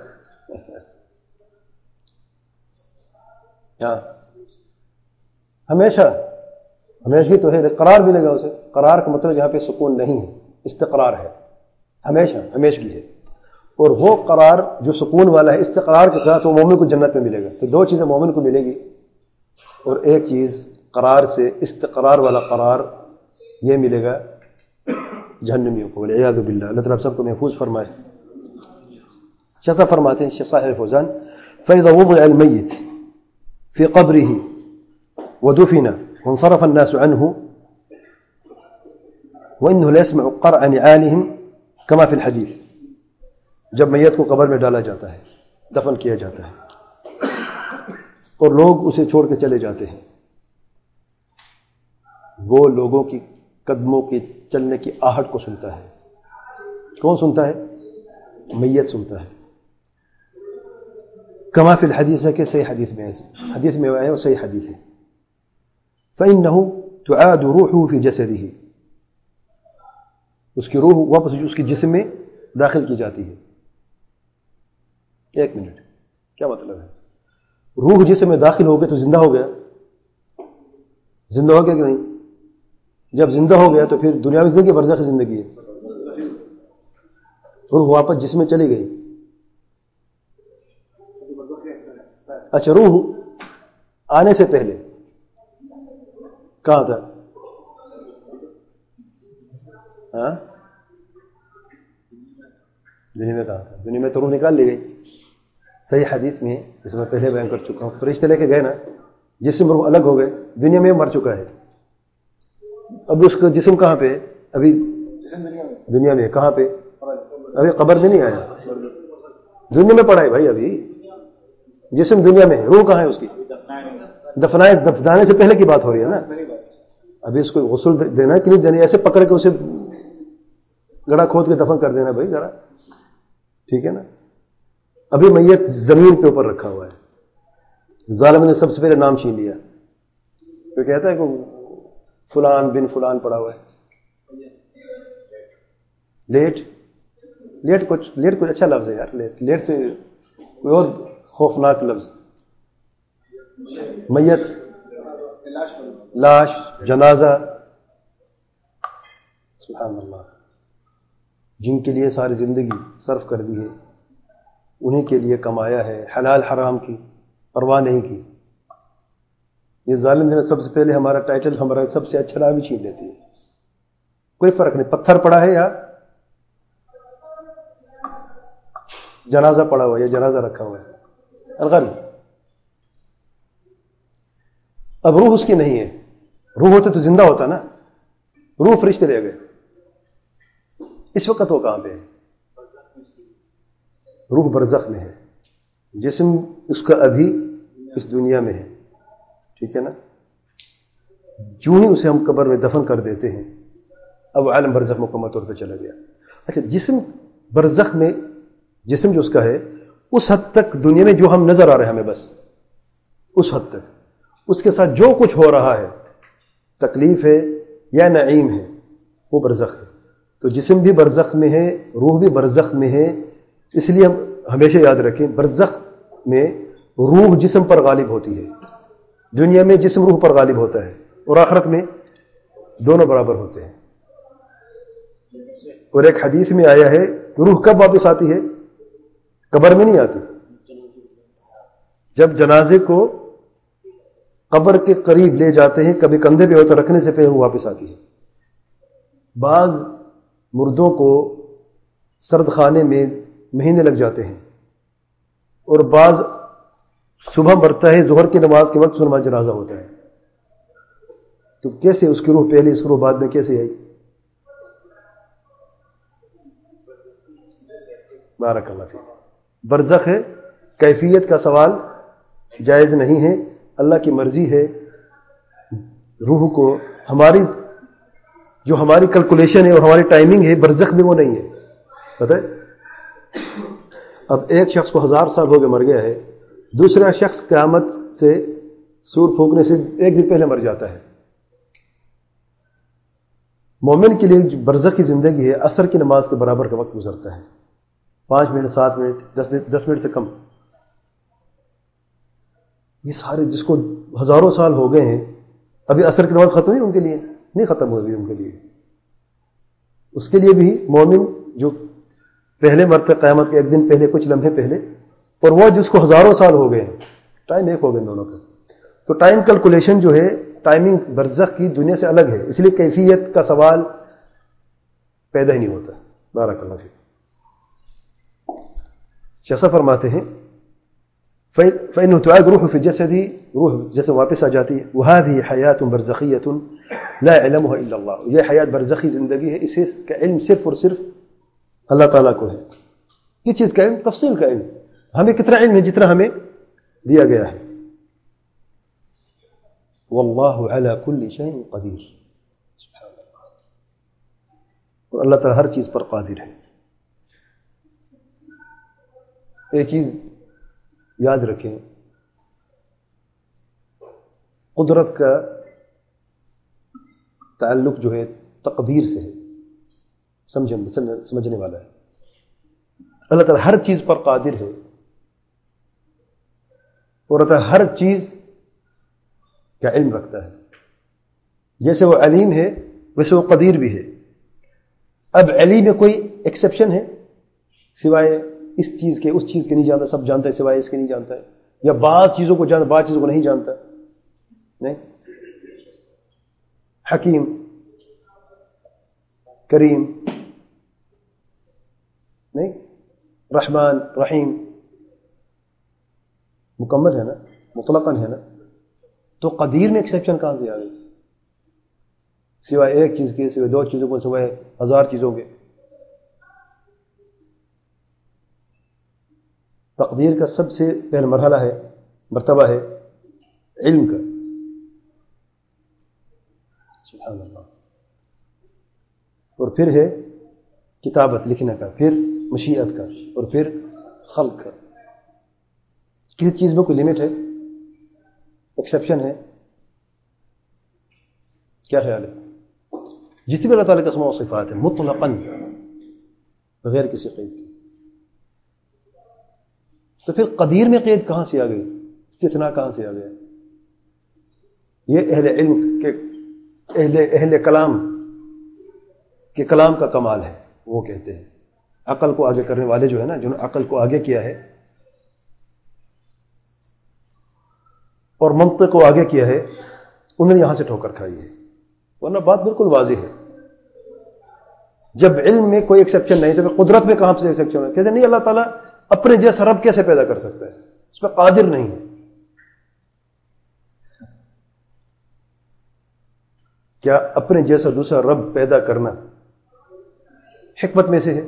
[SPEAKER 1] ہاں ہمیشہ، ہمیشہ تو ہے، قرار ملے گا اسے۔ قرار کا مطلب یہاں پہ سکون نہیں ہے، استقرار ہے، ہمیشہ ہمیشگی ہے۔ اور وہ قرار جو سکون والا ہے استقرار کے ساتھ، وہ مومن کو جنت میں ملے گا۔ تو دو چیزیں مومن کو ملے گی، اور ایک چیز قرار سے استقرار والا قرار یہ ملے گا جہنمیوں کو، والعیاذ باللہ۔ اللہ تعالیٰ سب کو محفوظ فرمائے۔ شیخ فرماتے ہیں، شیخ صالح فوزان، فَإِذَا وُضِعَ الْمَيِّتُ فِي قَبْرِهِ وَدُفِنَ وانصرف الناس عنه وإنه لا يسمع قرع نعالهم كما في الحديث، جب میت کو قبر میں ڈالا جاتا ہے، دفن کیا جاتا ہے، اور لوگ اسے چھوڑ کے چلے جاتے ہیں، وہ لوگوں کی قدموں کی چلنے کی آہٹ کو سنتا ہے۔ کون سنتا ہے؟ میت سنتا ہے۔ کما فی الحدیث ہے کہ صحیح حدیث میں ہے، حدیث میں آیا وہ صحیح حدیث ہے۔ فإنه تعاد روحه في جسده، اس کی روح واپس اس کی جسم میں داخل کی جاتی ہے۔ ایک منٹ، کیا مطلب ہے؟ روح جسم میں داخل ہو گیا تو زندہ ہو گیا، زندہ ہو گیا کہ نہیں؟ جب زندہ ہو گیا تو پھر دنیاوی زندگی برزخی زندگی ہے، روح واپس جسم میں چلی گئی. اچھا، روح آنے سے پہلے کہاں تھا؟ ہاں، دنیا میں کہاں تھا؟ دنیا میں تو روح نکال لی گئی. صحیح حدیث میں جس میں پہلے بیان کر چکا ہوں، فرشتے لے کے گئے نا، جسم روح الگ ہو گئے، دنیا میں مر چکا ہے. اب اس کا جسم کہاں پہ؟ ابھی دنیا میں. کہاں پہ؟ ابھی قبر میں نہیں آیا، دنیا میں پڑا ہے بھائی. ابھی جسم دنیا میں ہے، روح کہاں ہے اس کی؟ دفنائے دفنانے سے پہلے کی بات ہو رہی ہے نا. ابھی اس کو غسل دینا ہے کہ نہیں دینا، ایسے پکڑ کے اسے گڑھا کھود کے دفن کر دینا بھائی ذرا، ٹھیک ہے نا. ابھی میت زمین کے اوپر رکھا ہوا ہے، ظالم نے سب سے پہلے نام چھین لیا. تو کہتا ہے کہ فلان بن فلان پڑا ہوا ہے. لیٹ لیٹ کچھ لیٹ کچھ اچھا لفظ ہے یار. لیٹ لیٹ سے کوئی اور خوفناک لفظ. میت، لاش، جنازہ، سبحان اللہ. جن کے لیے ساری زندگی صرف کر دی ہے، انہیں کے لیے کمایا ہے، حلال حرام کی پرواہ نہیں کی. یہ ظالم جو ہے سب سے پہلے ہمارا ٹائٹل، ہمارا سب سے اچھا نام ہی چھین لیتی ہے. کوئی فرق نہیں، پتھر پڑا ہے یا جنازہ پڑا ہوا ہے یا جنازہ رکھا ہوا ہے. الغرض اب روح اس کی نہیں ہے. روح ہوتے تو زندہ ہوتا نا. روح فرشتے لے گئے. اس وقت وہ کہاں پہ ہے؟ روح برزخ میں ہے، جسم اس کا ابھی اس دنیا میں ہے، ٹھیک ہے نا. جو ہی اسے ہم قبر میں دفن کر دیتے ہیں، اب عالم برزخ مکمل طور پہ چلا گیا. اچھا، جسم برزخ میں، جسم جو اس کا ہے، اس حد تک دنیا میں جو ہم نظر آ رہے ہیں ہمیں، بس اس حد تک اس کے ساتھ جو کچھ ہو رہا ہے، تکلیف ہے یا نعیم ہے، وہ برزخ ہے. تو جسم بھی برزخ میں ہے، روح بھی برزخ میں ہے. اس لیے ہم ہمیشہ یاد رکھیں، برزخ میں روح جسم پر غالب ہوتی ہے، دنیا میں جسم روح پر غالب ہوتا ہے، اور آخرت میں دونوں برابر ہوتے ہیں. اور ایک حدیث میں آیا ہے کہ روح کب واپس آتی ہے؟ قبر میں نہیں آتی. جب جنازے کو قبر کے قریب لے جاتے ہیں، کبھی کندھے پہ ہوتا رکھنے سے پہلے وہ واپس آتی ہے. بعض مردوں کو سرد خانے میں مہینے لگ جاتے ہیں، اور بعض صبح مرتا ہے، ظہر کی نماز کے وقت نماز جنازہ ہوتا ہے. تو کیسے اس کی روح پہلے، اس کی روح بعد میں کیسے آئی؟ بارک اللہ فیک. برزخ ہے، کیفیت کا سوال جائز نہیں ہے. اللہ کی مرضی ہے روح کو، ہماری جو ہماری کیلکولیشن ہے اور ہماری ٹائمنگ ہے برزخ میں وہ نہیں ہے. پتہ ہے، اب ایک شخص کو ہزار سال ہو گئے مر گیا ہے، دوسرا شخص قیامت سے سور پھونکنے سے ایک دن پہلے مر جاتا ہے. مومن کے لیے جو برزخ کی زندگی ہے، عصر کی نماز کے برابر کا وقت گزرتا ہے. پانچ منٹ، سات منٹ، دس دس منٹ سے کم. یہ سارے جس کو ہزاروں سال ہو گئے ہیں، ابھی عصر کی نماز ختم نہیں ان کے لیے، نہیں ختم ہوئی ان کے لیے. اس کے لیے بھی مومن جو پہلے مرتے قیامت کے ایک دن پہلے، کچھ لمحے پہلے، اور وہ جس کو ہزاروں سال ہو گئے ہیں، ٹائم ایک ہو گئے دونوں کا. تو ٹائم کیلکولیشن جو ہے، ٹائمنگ برزخ کی دنیا سے الگ ہے، اس لیے کیفیت کا سوال پیدا ہی نہیں ہوتا. بارک اللہ فیک. شیخ فرماتے ہیں فَإِنَّهُ تُعَادُ رُوحُ فِي الْجَسَدِ، روح جسم واپس آ جاتی ہے. وَهَذِهِ حَيَاةٌ بَرْزَخِيَّةٌ لَا يَعْلَمُهَا إِلَّا اللَّهُ. یہ حیات برزخی زندگی ہے، اسے کا علم صرف اور صرف اللہ تعالیٰ کو ہے. کس چیز کا علم؟ تفصیل کا علم. ہمیں کتنا علم ہے؟ جتنا ہمیں دیا گیا ہے. وَاللَّهُ عَلَى كُلِّ شَيْءٍ قَدِيرٌ. سبحان اللہ. اور اللہ تعالیٰ ہر چیز پر قادر ہے. ایک چیز یاد رکھیں، قدرت کا تعلق جو ہے تقدیر سے ہے. سمجھیں، سمجھنے والا ہے. اللہ تعالیٰ ہر چیز پر قادر ہے. اور ہر چیز کا علم رکھتا ہے. جیسے وہ علیم ہے ویسے وہ قدیر بھی ہے. اب علیم میں کوئی ایکسیپشن ہے سوائے اس چیز کے، اس چیز کے نہیں جانتا، سب جانتا ہے سوائے اس کے نہیں جانتا ہے، یا بعض چیزوں کو جانتا بعض چیزوں کو نہیں جانتا؟ نہیں. حکیم، کریم، نہیں، رحمان، رحیم، مکمل ہے نا، مطلقاً ہے نا. تو قدیر میں ایکسیپشن کہاں سے آ گئی؟ سوائے ایک چیز کے، سوائے دو چیزوں کو، سوائے ہزار چیزوں کے. تقدیر کا سب سے پہلا مرحلہ ہے، مرتبہ ہے علم کا. سبحان اللہ. اور پھر ہے کتابت، لکھنے کا، پھر مشیت کا، اور پھر خلق کا. کسی چیز میں کوئی لمٹ ہے، ایکسیپشن ہے؟ کیا خیال ہے؟ جتنے بھی اللہ تعالیٰ کے اسماء و صفات ہیں مطلقاً بغیر کسی قید کے، تو پھر قدیر میں قید کہاں سے آ گئی؟ استثناء کہاں سے آ گیا؟ یہ اہل علم کے، اہل اہل کلام کے کلام کا کمال ہے. وہ کہتے ہیں عقل کو آگے کرنے والے جو ہے نا، جنہوں نے عقل کو آگے کیا ہے اور منطق کو آگے کیا ہے، انہوں نے یہاں سے ٹھوکر کھائی ہے. ورنہ بات بالکل واضح ہے. جب علم میں کوئی ایکسیپشن نہیں تو پھر قدرت میں کہاں سے ایکسیپشن ہے؟ کہتے ہیں نہیں، اللہ تعالیٰ اپنے جیسا رب کیسے پیدا کر سکتا ہے؟ اس پہ قادر نہیں ہے. کیا اپنے جیسا دوسرا رب پیدا کرنا حکمت میں سے ہے؟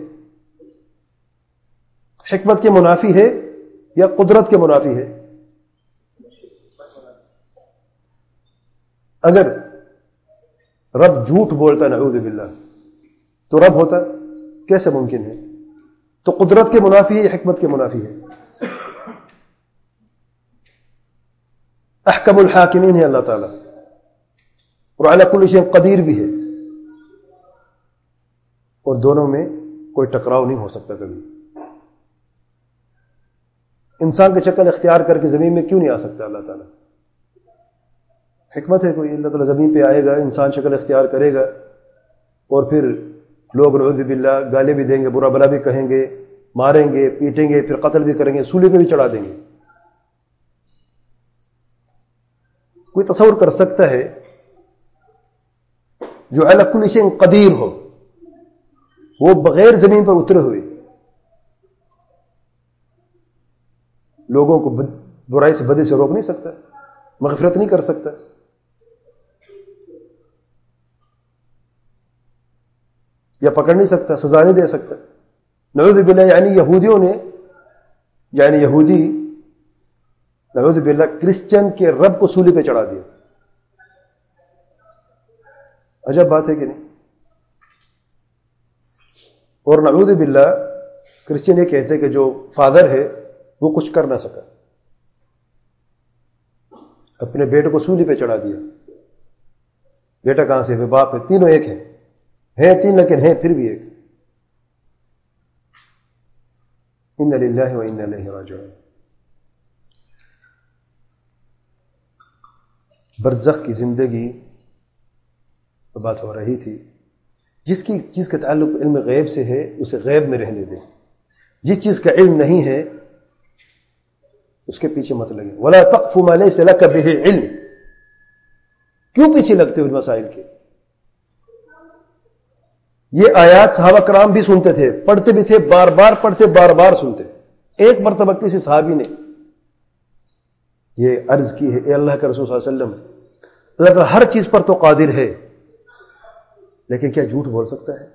[SPEAKER 1] حکمت کے منافی ہے یا قدرت کے منافی ہے؟ اگر رب جھوٹ بولتا نعوذ باللہ تو رب ہوتا کیسے ممکن ہے؟ تو قدرت کے منافی ہے یا حکمت کے منافی ہے؟ احکم الحاکمین ہے اللہ تعالیٰ، اور علی کل شیء قدیر بھی ہے، اور دونوں میں کوئی ٹکراؤ نہیں ہو سکتا کبھی. انسان کی شکل اختیار کر کے زمین میں کیوں نہیں آ سکتا اللہ تعالیٰ؟ حکمت ہے کوئی. اللہ تعالیٰ زمین پہ آئے گا، انسان شکل اختیار کرے گا، اور پھر لوگ نعوذ باللہ گالے بھی دیں گے، برا بلا بھی کہیں گے، ماریں گے، پیٹیں گے، پھر قتل بھی کریں گے، سولی پہ بھی چڑھا دیں گے. کوئی تصور کر سکتا ہے جو علی کل شیء قدیر ہو، وہ بغیر زمین پر اترے ہوئے لوگوں کو برائی سے، بدی سے روک نہیں سکتا، مغفرت نہیں کر سکتا؟ یا پکڑ نہیں سکتا، سزا نہیں دے سکتا؟ نعوذ باللہ. یعنی یہودیوں نے، یعنی یہودی نعوذ باللہ کرسچن کے رب کو سولی پہ چڑھا دیا. عجب بات ہے کہ نہیں؟ اور نعوذ باللہ کرسچن یہ کہتے ہیں کہ جو فادر ہے وہ کچھ کر نہ سکا، اپنے بیٹے کو سولی پہ چڑھا دیا. بیٹا کہاں سے ہے؟ باپ ہے، تینوں ایک ہیں، ہیں تین لیکن ہیں پھر بھی ایک. ان للہ و انا الیہ راجعون. برزخ کی زندگی پر بات ہو رہی تھی. جس کی چیز کا تعلق علم غیب سے ہے اسے غیب میں رہنے دیں. جس چیز کا علم نہیں ہے اس کے پیچھے مت لگیں. ولا تقف ما ليس لك به علم. کیوں پیچھے لگتے ہو ان مسائل کے؟ یہ آیات صحابہ کرام بھی سنتے تھے، پڑھتے بھی تھے، بار بار پڑھتے، بار بار سنتے. ایک مرتبہ کسی صحابی نے یہ عرض کی ہے، اے اللہ کے رسول صلی اللہ علیہ وسلم، اللہ تعالیٰ ہر چیز پر تو قادر ہے، لیکن کیا جھوٹ بول سکتا ہے؟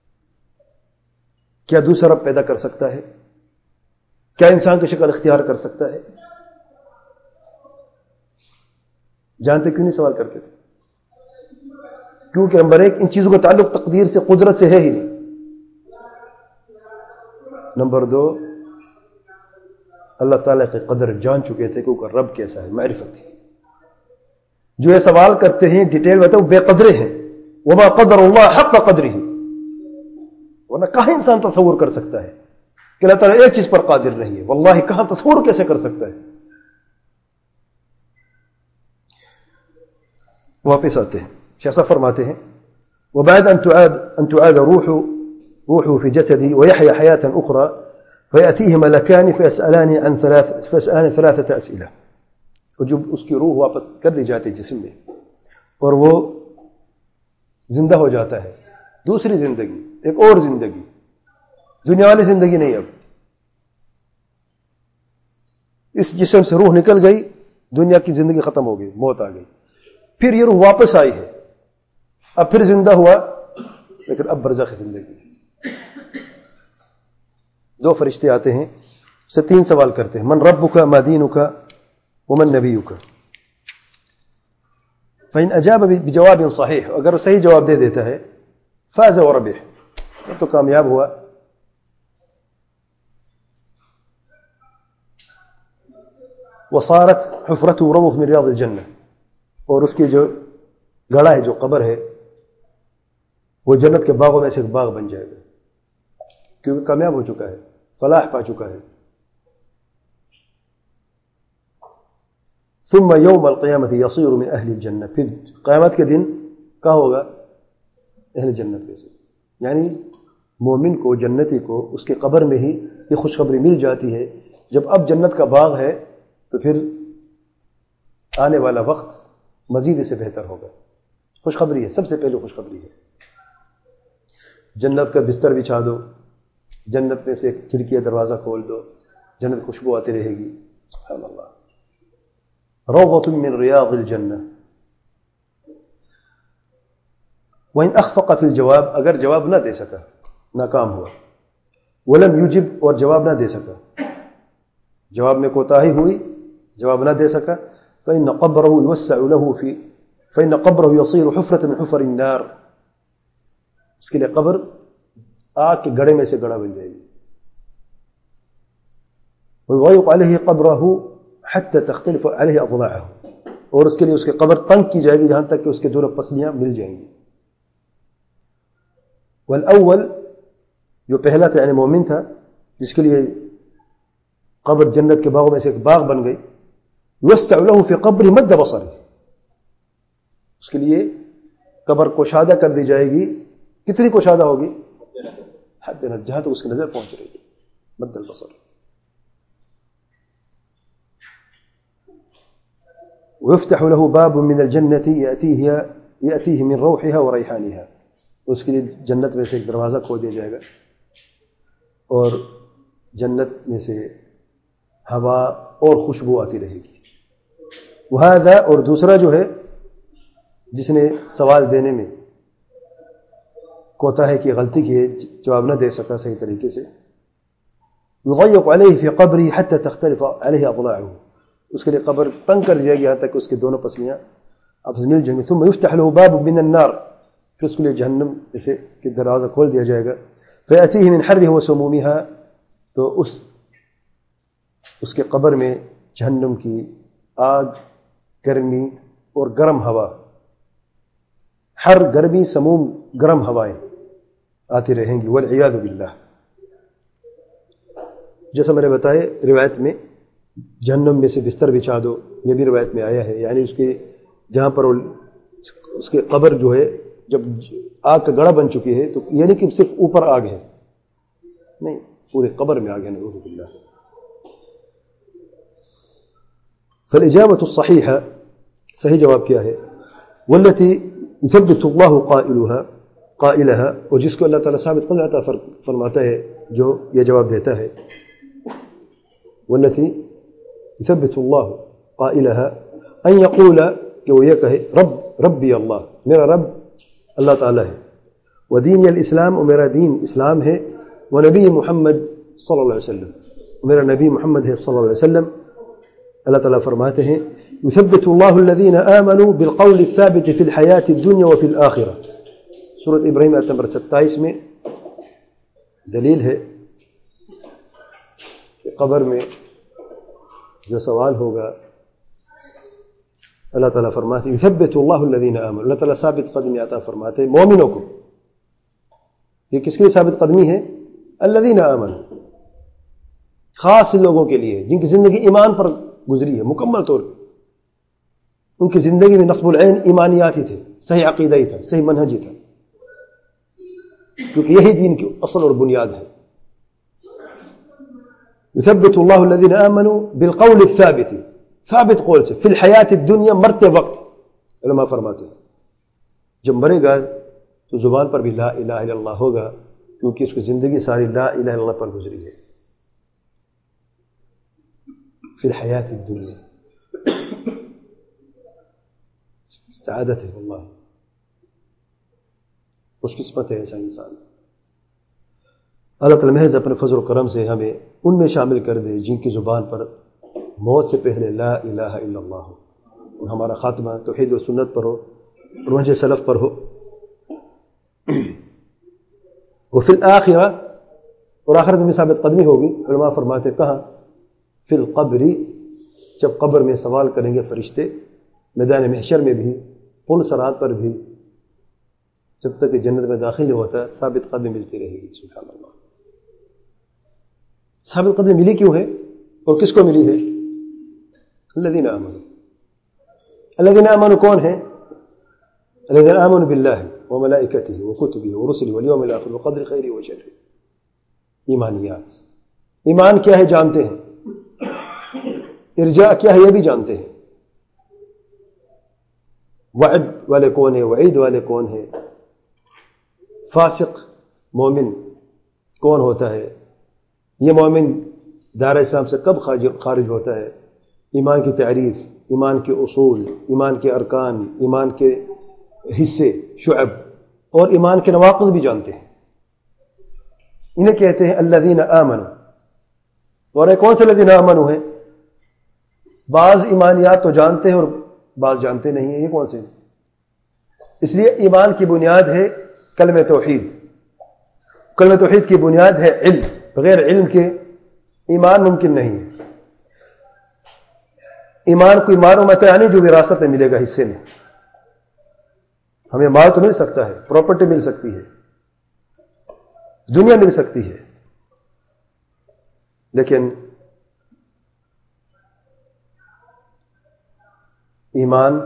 [SPEAKER 1] کیا دوسرا رب پیدا کر سکتا ہے؟ کیا انسان کی شکل اختیار کر سکتا ہے؟ جانتے کیوں نہیں سوال کرتے تھے؟ کیونکہ نمبر ایک، ان چیزوں کا تعلق تقدیر سے، قدرت سے ہے ہی نہیں. نمبر دو، اللہ تعالیٰ کی قدر جان چکے تھے کہ وہ رب کیسا ہے، معرفت تھی. جو یہ سوال کرتے ہیں ڈیٹیل میں، وہ بے قدرے ہیں. وما قدر اللہ حق قدرہ. ورنہ کہاں انسان تصور کر سکتا ہے کہ اللہ تعالیٰ ایک چیز پر قادر نہیں ہے؟ واللہ کہاں تصور کیسے کر سکتا ہے؟ واپس آتے ہیں. شیخ صاحب فرماتے ہیں وبعد أن تعاد أن تعاد روحه روحه في جسده ويحيا حياة أخرى فيأتيه ملكان فيسألان عن ثلاث فيسألان ثلاثة أسئلة. اور جب اس کی روح واپس کر دی جاتی ہے جسم میں اور وہ زندہ ہو جاتا ہے, دوسری زندگی, ایک اور زندگی, دنیا والی زندگی نہیں. اب اس جسم سے روح نکل گئی, دنیا کی زندگی ختم ہو گئی, موت آ گئی. پھر یہ روح واپس آئی ہے, اب پھر زندہ ہوا, لیکن اب برزخ زندگی. دو فرشتے آتے ہیں, سے تین سوال کرتے ہیں, من ربک ما دینک ومن نبیک. فإن أجاب بجواب صحیح, اگر وہ صحیح جواب دے دیتا ہے فاز وربح, تب تو کامیاب ہوا. وصارت حفرته روض من ریاض الجنہ, اور اس کی جو گڑھا ہے, جو قبر ہے, وہ جنت کے باغوں میں سے ایک باغ بن جائے گا, کیونکہ کامیاب ہو چکا ہے, فلاح پا چکا ہے. ثم یوم القیامت یصیر من اہل الجنہ, پھر قیامت کے دن کیا ہوگا, اہل جنت میں سے. یعنی مومن کو, جنتی کو, اس کے قبر میں ہی یہ خوشخبری مل جاتی ہے. جب اب جنت کا باغ ہے تو پھر آنے والا وقت مزید اسے بہتر ہوگا. خوشخبری ہے, سب سے پہلے خوشخبری ہے. جنت کا بستر بچھا دو, جنت میں سے کھڑکی دروازہ کھول دو, جنت خوشبو آتی رہے گی. سبحان اللہ. روضۃ من ریاض الجنہ. وإن أخفق في الجواب, اگر جواب نہ دے سکا, ناکام ہوا. ولم يجب, اور جواب نہ دے سکا, جواب میں کوتاہی ہوئی, جواب نہ دے سکا, فإن قبره يوسع له في فإن قبره يصير حفرة من حفر النار, اس کے لیے قبر آگ کے گڑھے میں سے گڑھا بن جائے گی. ويضيق عليه قبره حتى تختلف عليه أضلاعه, اور اس کے لیے اس کی قبر تنگ کی جائے گی جہاں تک کہ اس کے دونوں پسلیاں مل جائیں گی. والاول, جو پہلا تھا یعنی مومن تھا, جس کے لیے قبر جنت کے باغوں میں سے ایک باغ بن گئی, يوسع له في قبر مد بصره, اس کے لیے قبر کوشادہ کر دی جائے گی. کتنی کوشادہ ہوگی, حد نظر, جہاں تک اس کی نظر پہنچ رہی ہے, مد البصر. ويفتح له باب من الجنة يأتيه يأتيه من روحها وريحانها, اس کے لیے جنت میں سے ایک دروازہ کھول دیا جائے گا اور جنت میں سے ہوا اور خوشبو آتی رہے گی. وهذا, اور دوسرا جو ہے جس نے سوال دینے میں کوتاہی کی, غلطی کی ہے, جواب نہ دے سکا صحیح طریقے سے, يضيق عليه في قبره حتى تختلف عليه أضلاعه, اس کے لیے قبر تنگ کر دی جائے گی یہاں تک کہ اس کے دونوں پسلیاں اب سے مل جائیں گی. ثم يفتح له باب من النار, پھر اس کے لیے جہنم اسے کہ دروازہ کھول دیا جائے گا. فيأتيه من حره وسمومها, تو اس اس کے قبر میں جہنم کی آگ, گرمی اور گرم ہوا, ہر گرمی, سموم, گرم ہوائیں آتی رہیں گی. والعیاذ باللہ. جیسا میں نے بتایا روایت میں جہنم میں سے بستر بچھا دو, یہ بھی روایت میں آیا ہے. یعنی اس کے جہاں پر اس کے قبر جو ہے جب آگ کا گڑھا بن چکی ہے, تو یعنی کہ صرف اوپر آگ ہے نہیں, پورے قبر میں آگ ہے. نعوذ باللہ. فالإجابة الصحيحة, صحیح جواب کیا ہے, والتي يثبت الله قائلها قائلها, اور جس کو اللہ تعالیٰ ثابت قدم عطا فرماتا ہے جو یہ جواب دیتا ہے. والتي يثبت الله قائلها ان يقول, کہ وہ یہ کہے, رب ربی اللہ, میرا رب اللہ تعالیٰ ہے. ودین الاسلام, اور میرا دین اسلام ہے. ونبی محمد صلی اللہ علیہ وسلم, میرا نبی محمد ہے صلی اللہ علیہ وسلم. اللہ تعالیٰ فرماتے ہیں يثبت الله الذين آمنوا بالقول الثابت في الحياة الدنيا وفي الآخرة. سورۃ ابراہیم آیت نمبر ستائیس میں دلیل ہے کہ قبر میں جو سوال ہوگا, اللہ تعالیٰ فرماتے ہیں يثبت الله الذين آمنوا, اللہ تعالیٰ ثابت قدمی عطا فرماتے ہیں مومنوں کو. یہ کس کے لیے ثابت قدمی ہے؟ الذين آمنوا, خاص لوگوں کے لیے جن کی زندگی ایمان پر گزری ہے مکمل طور پہ, ان کی زندگی میں نصب العین ایمانیات ہی تھے، صحیح عقیدہ ہی تھا، صحیح منہج ہی تھا، کیونکہ یہی دین کی اصل اور بنیاد ہے۔ یثبت اللہ الذین آمنوا بالقول الثابت، ثابت قول سے، فی الحیات الدنیا، مرتے وقت۔ علماء فرماتے ہیں جب مرے گا تو زبان پر بھی لا الہ الا اللہ ہوگا، کیونکہ اس کی زندگی ساری لا الہ الا اللہ پر گزری ہے۔ فی الحیات الدنیا، سعادت ہے واللہ، خوش قسمت ہے ایسا انسان۔ اللہ تعالیٰ محض اپنے فضل و کرم سے ہمیں ان میں شامل کر دے جن کی زبان پر موت سے پہلے لا الہ الا اللہ ہو، اور ہمارا خاتمہ توحید و سنت پر ہو اور منہج سلف پر ہو۔ وفی الآخرہ، اور آخرت میں ثابت قدمی ہوگی۔ علماء فرماتے کہاں؟ فی القبر، جب قبر میں سوال کریں گے فرشتے، میدان محشر میں بھی، پل صراط پر بھی، جب تک کہ جنت میں داخل نہیں ہوتا ثابت قدمی ملتی رہے گی۔ سبحان اللہ۔ ثابت قدمی ملی کیوں ہے اور کس کو ملی ہے؟ الذین آمنوا۔ الذین آمنوا کون ہیں؟ الذین آمنوا باللہ وملائکتہ وکتبہ ورسلہ والیوم الآخر وقدر خیرہ وشرہ۔ ایمانیات، ایمان کیا ہے جانتے ہیں، ارجاء کیا ہے یہ بھی جانتے ہیں، وعد والے کون ہیں، وعید والے کون ہیں، فاسق مومن کون ہوتا ہے، یہ مومن دار اسلام سے کب خارج ہوتا ہے، ایمان کی تعریف، ایمان کے اصول، ایمان کے ارکان، ایمان کے حصے، شعب اور ایمان کے نواقض بھی جانتے ہیں۔ انہیں کہتے ہیں الذین آمنوا۔ اور یہ کون سے الذین آمنوا ہیں؟ بعض ایمانیات تو جانتے ہیں اور بعض جانتے نہیں ہیں، یہ کون سے ہیں؟ اس لیے ایمان کی بنیاد ہے کلمہ توحید۔ کلمہ توحید کی بنیاد ہے علم، بغیر علم کے ایمان ممکن نہیں ہے۔ ایمان کوئی مال و متاع نہیں جو وراثت میں ملے گا، حصے میں۔ ہمیں مال تو مل سکتا ہے، پراپرٹی مل سکتی ہے، دنیا مل سکتی ہے، لیکن ایمان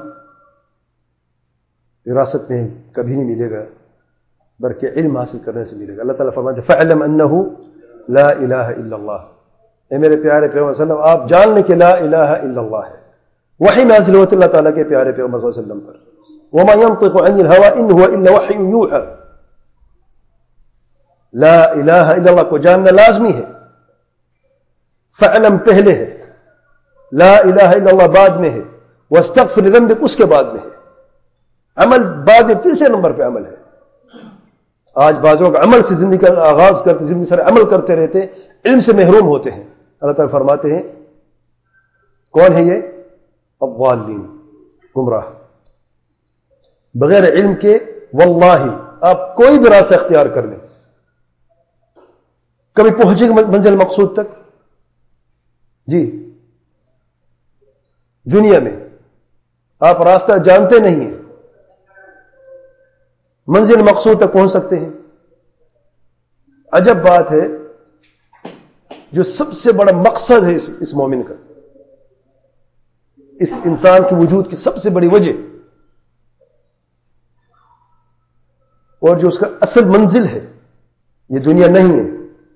[SPEAKER 1] وراثت میں کبھی نہیں ملے گا، بلکہ علم حاصل کرنے سے ملے گا۔ اللہ تعالیٰ فرماتے ہیں فَاعْلَمْ أَنَّهُ لَا إِلَهَ إِلَّا اللَّهُ۔ اے میرے پیارے پیغمبر صلی اللہ علیہ وسلم، آپ جان لیں کہ لا الہ الا اللہ ہے۔ وحی نازل ہوتی اللہ تعالیٰ کے پیارے پیغمبر صلی اللہ علیہ وسلم پر۔ وَمَا يَنطِقُ عَنِ الْهَوَىٰ إِنْ هُوَ إِلَّا وَحْيٌ يُوحَىٰ۔ لا الہ الا اللہ کو جاننا لازمی ہے۔ فَاعْلَمْ پہلے ہے، لا الہ الا اللہ بعد میں ہے، وَاسْتَغْفِرْ لِذَنبِكَ اس کے بعد میں ہے۔ عمل بعد میں تیسرے نمبر پہ عمل ہے۔ آج بعض لوگ عمل سے زندگی کا آغاز کرتے، زندگی سارے عمل کرتے رہتے، علم سے محروم ہوتے ہیں۔ اللہ تعالیٰ فرماتے ہیں کون ہے یہ؟ الضالین، گمراہ۔ بغیر علم کے واللہ آپ کوئی بھی راستہ اختیار کر لیں، کبھی پہنچے گا منزل مقصود تک؟ جی، دنیا میں آپ راستہ جانتے نہیں ہیں، منزل مقصود تک پہنچ سکتے ہیں؟ عجب بات ہے، جو سب سے بڑا مقصد ہے اس, اس مومن کا، اس انسان کے وجود کی سب سے بڑی وجہ، اور جو اس کا اصل منزل ہے، یہ دنیا نہیں ہے۔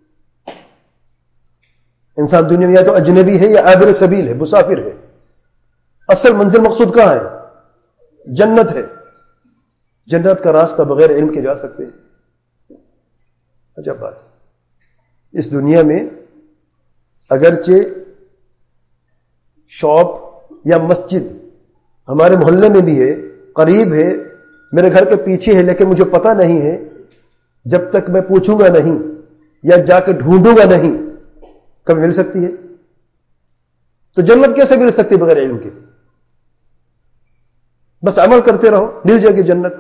[SPEAKER 1] انسان دنیا میں یا تو اجنبی ہے یا عابر سبیل ہے، مسافر ہے۔ اصل منزل مقصود کہاں ہے؟ جنت ہے۔ جنت کا راستہ بغیر علم کے جا سکتے ہیں؟ عجب بات ہے۔ اس دنیا میں اگرچہ شاپ یا مسجد ہمارے محلے میں بھی ہے، قریب ہے، میرے گھر کے پیچھے ہے، لیکن مجھے پتہ نہیں ہے، جب تک میں پوچھوں گا نہیں یا جا کے ڈھونڈوں گا نہیں، کبھی مل سکتی ہے؟ تو جنت کیسے مل سکتی بغیر علم کے؟ بس عمل کرتے رہو، مل جائے گی جنت۔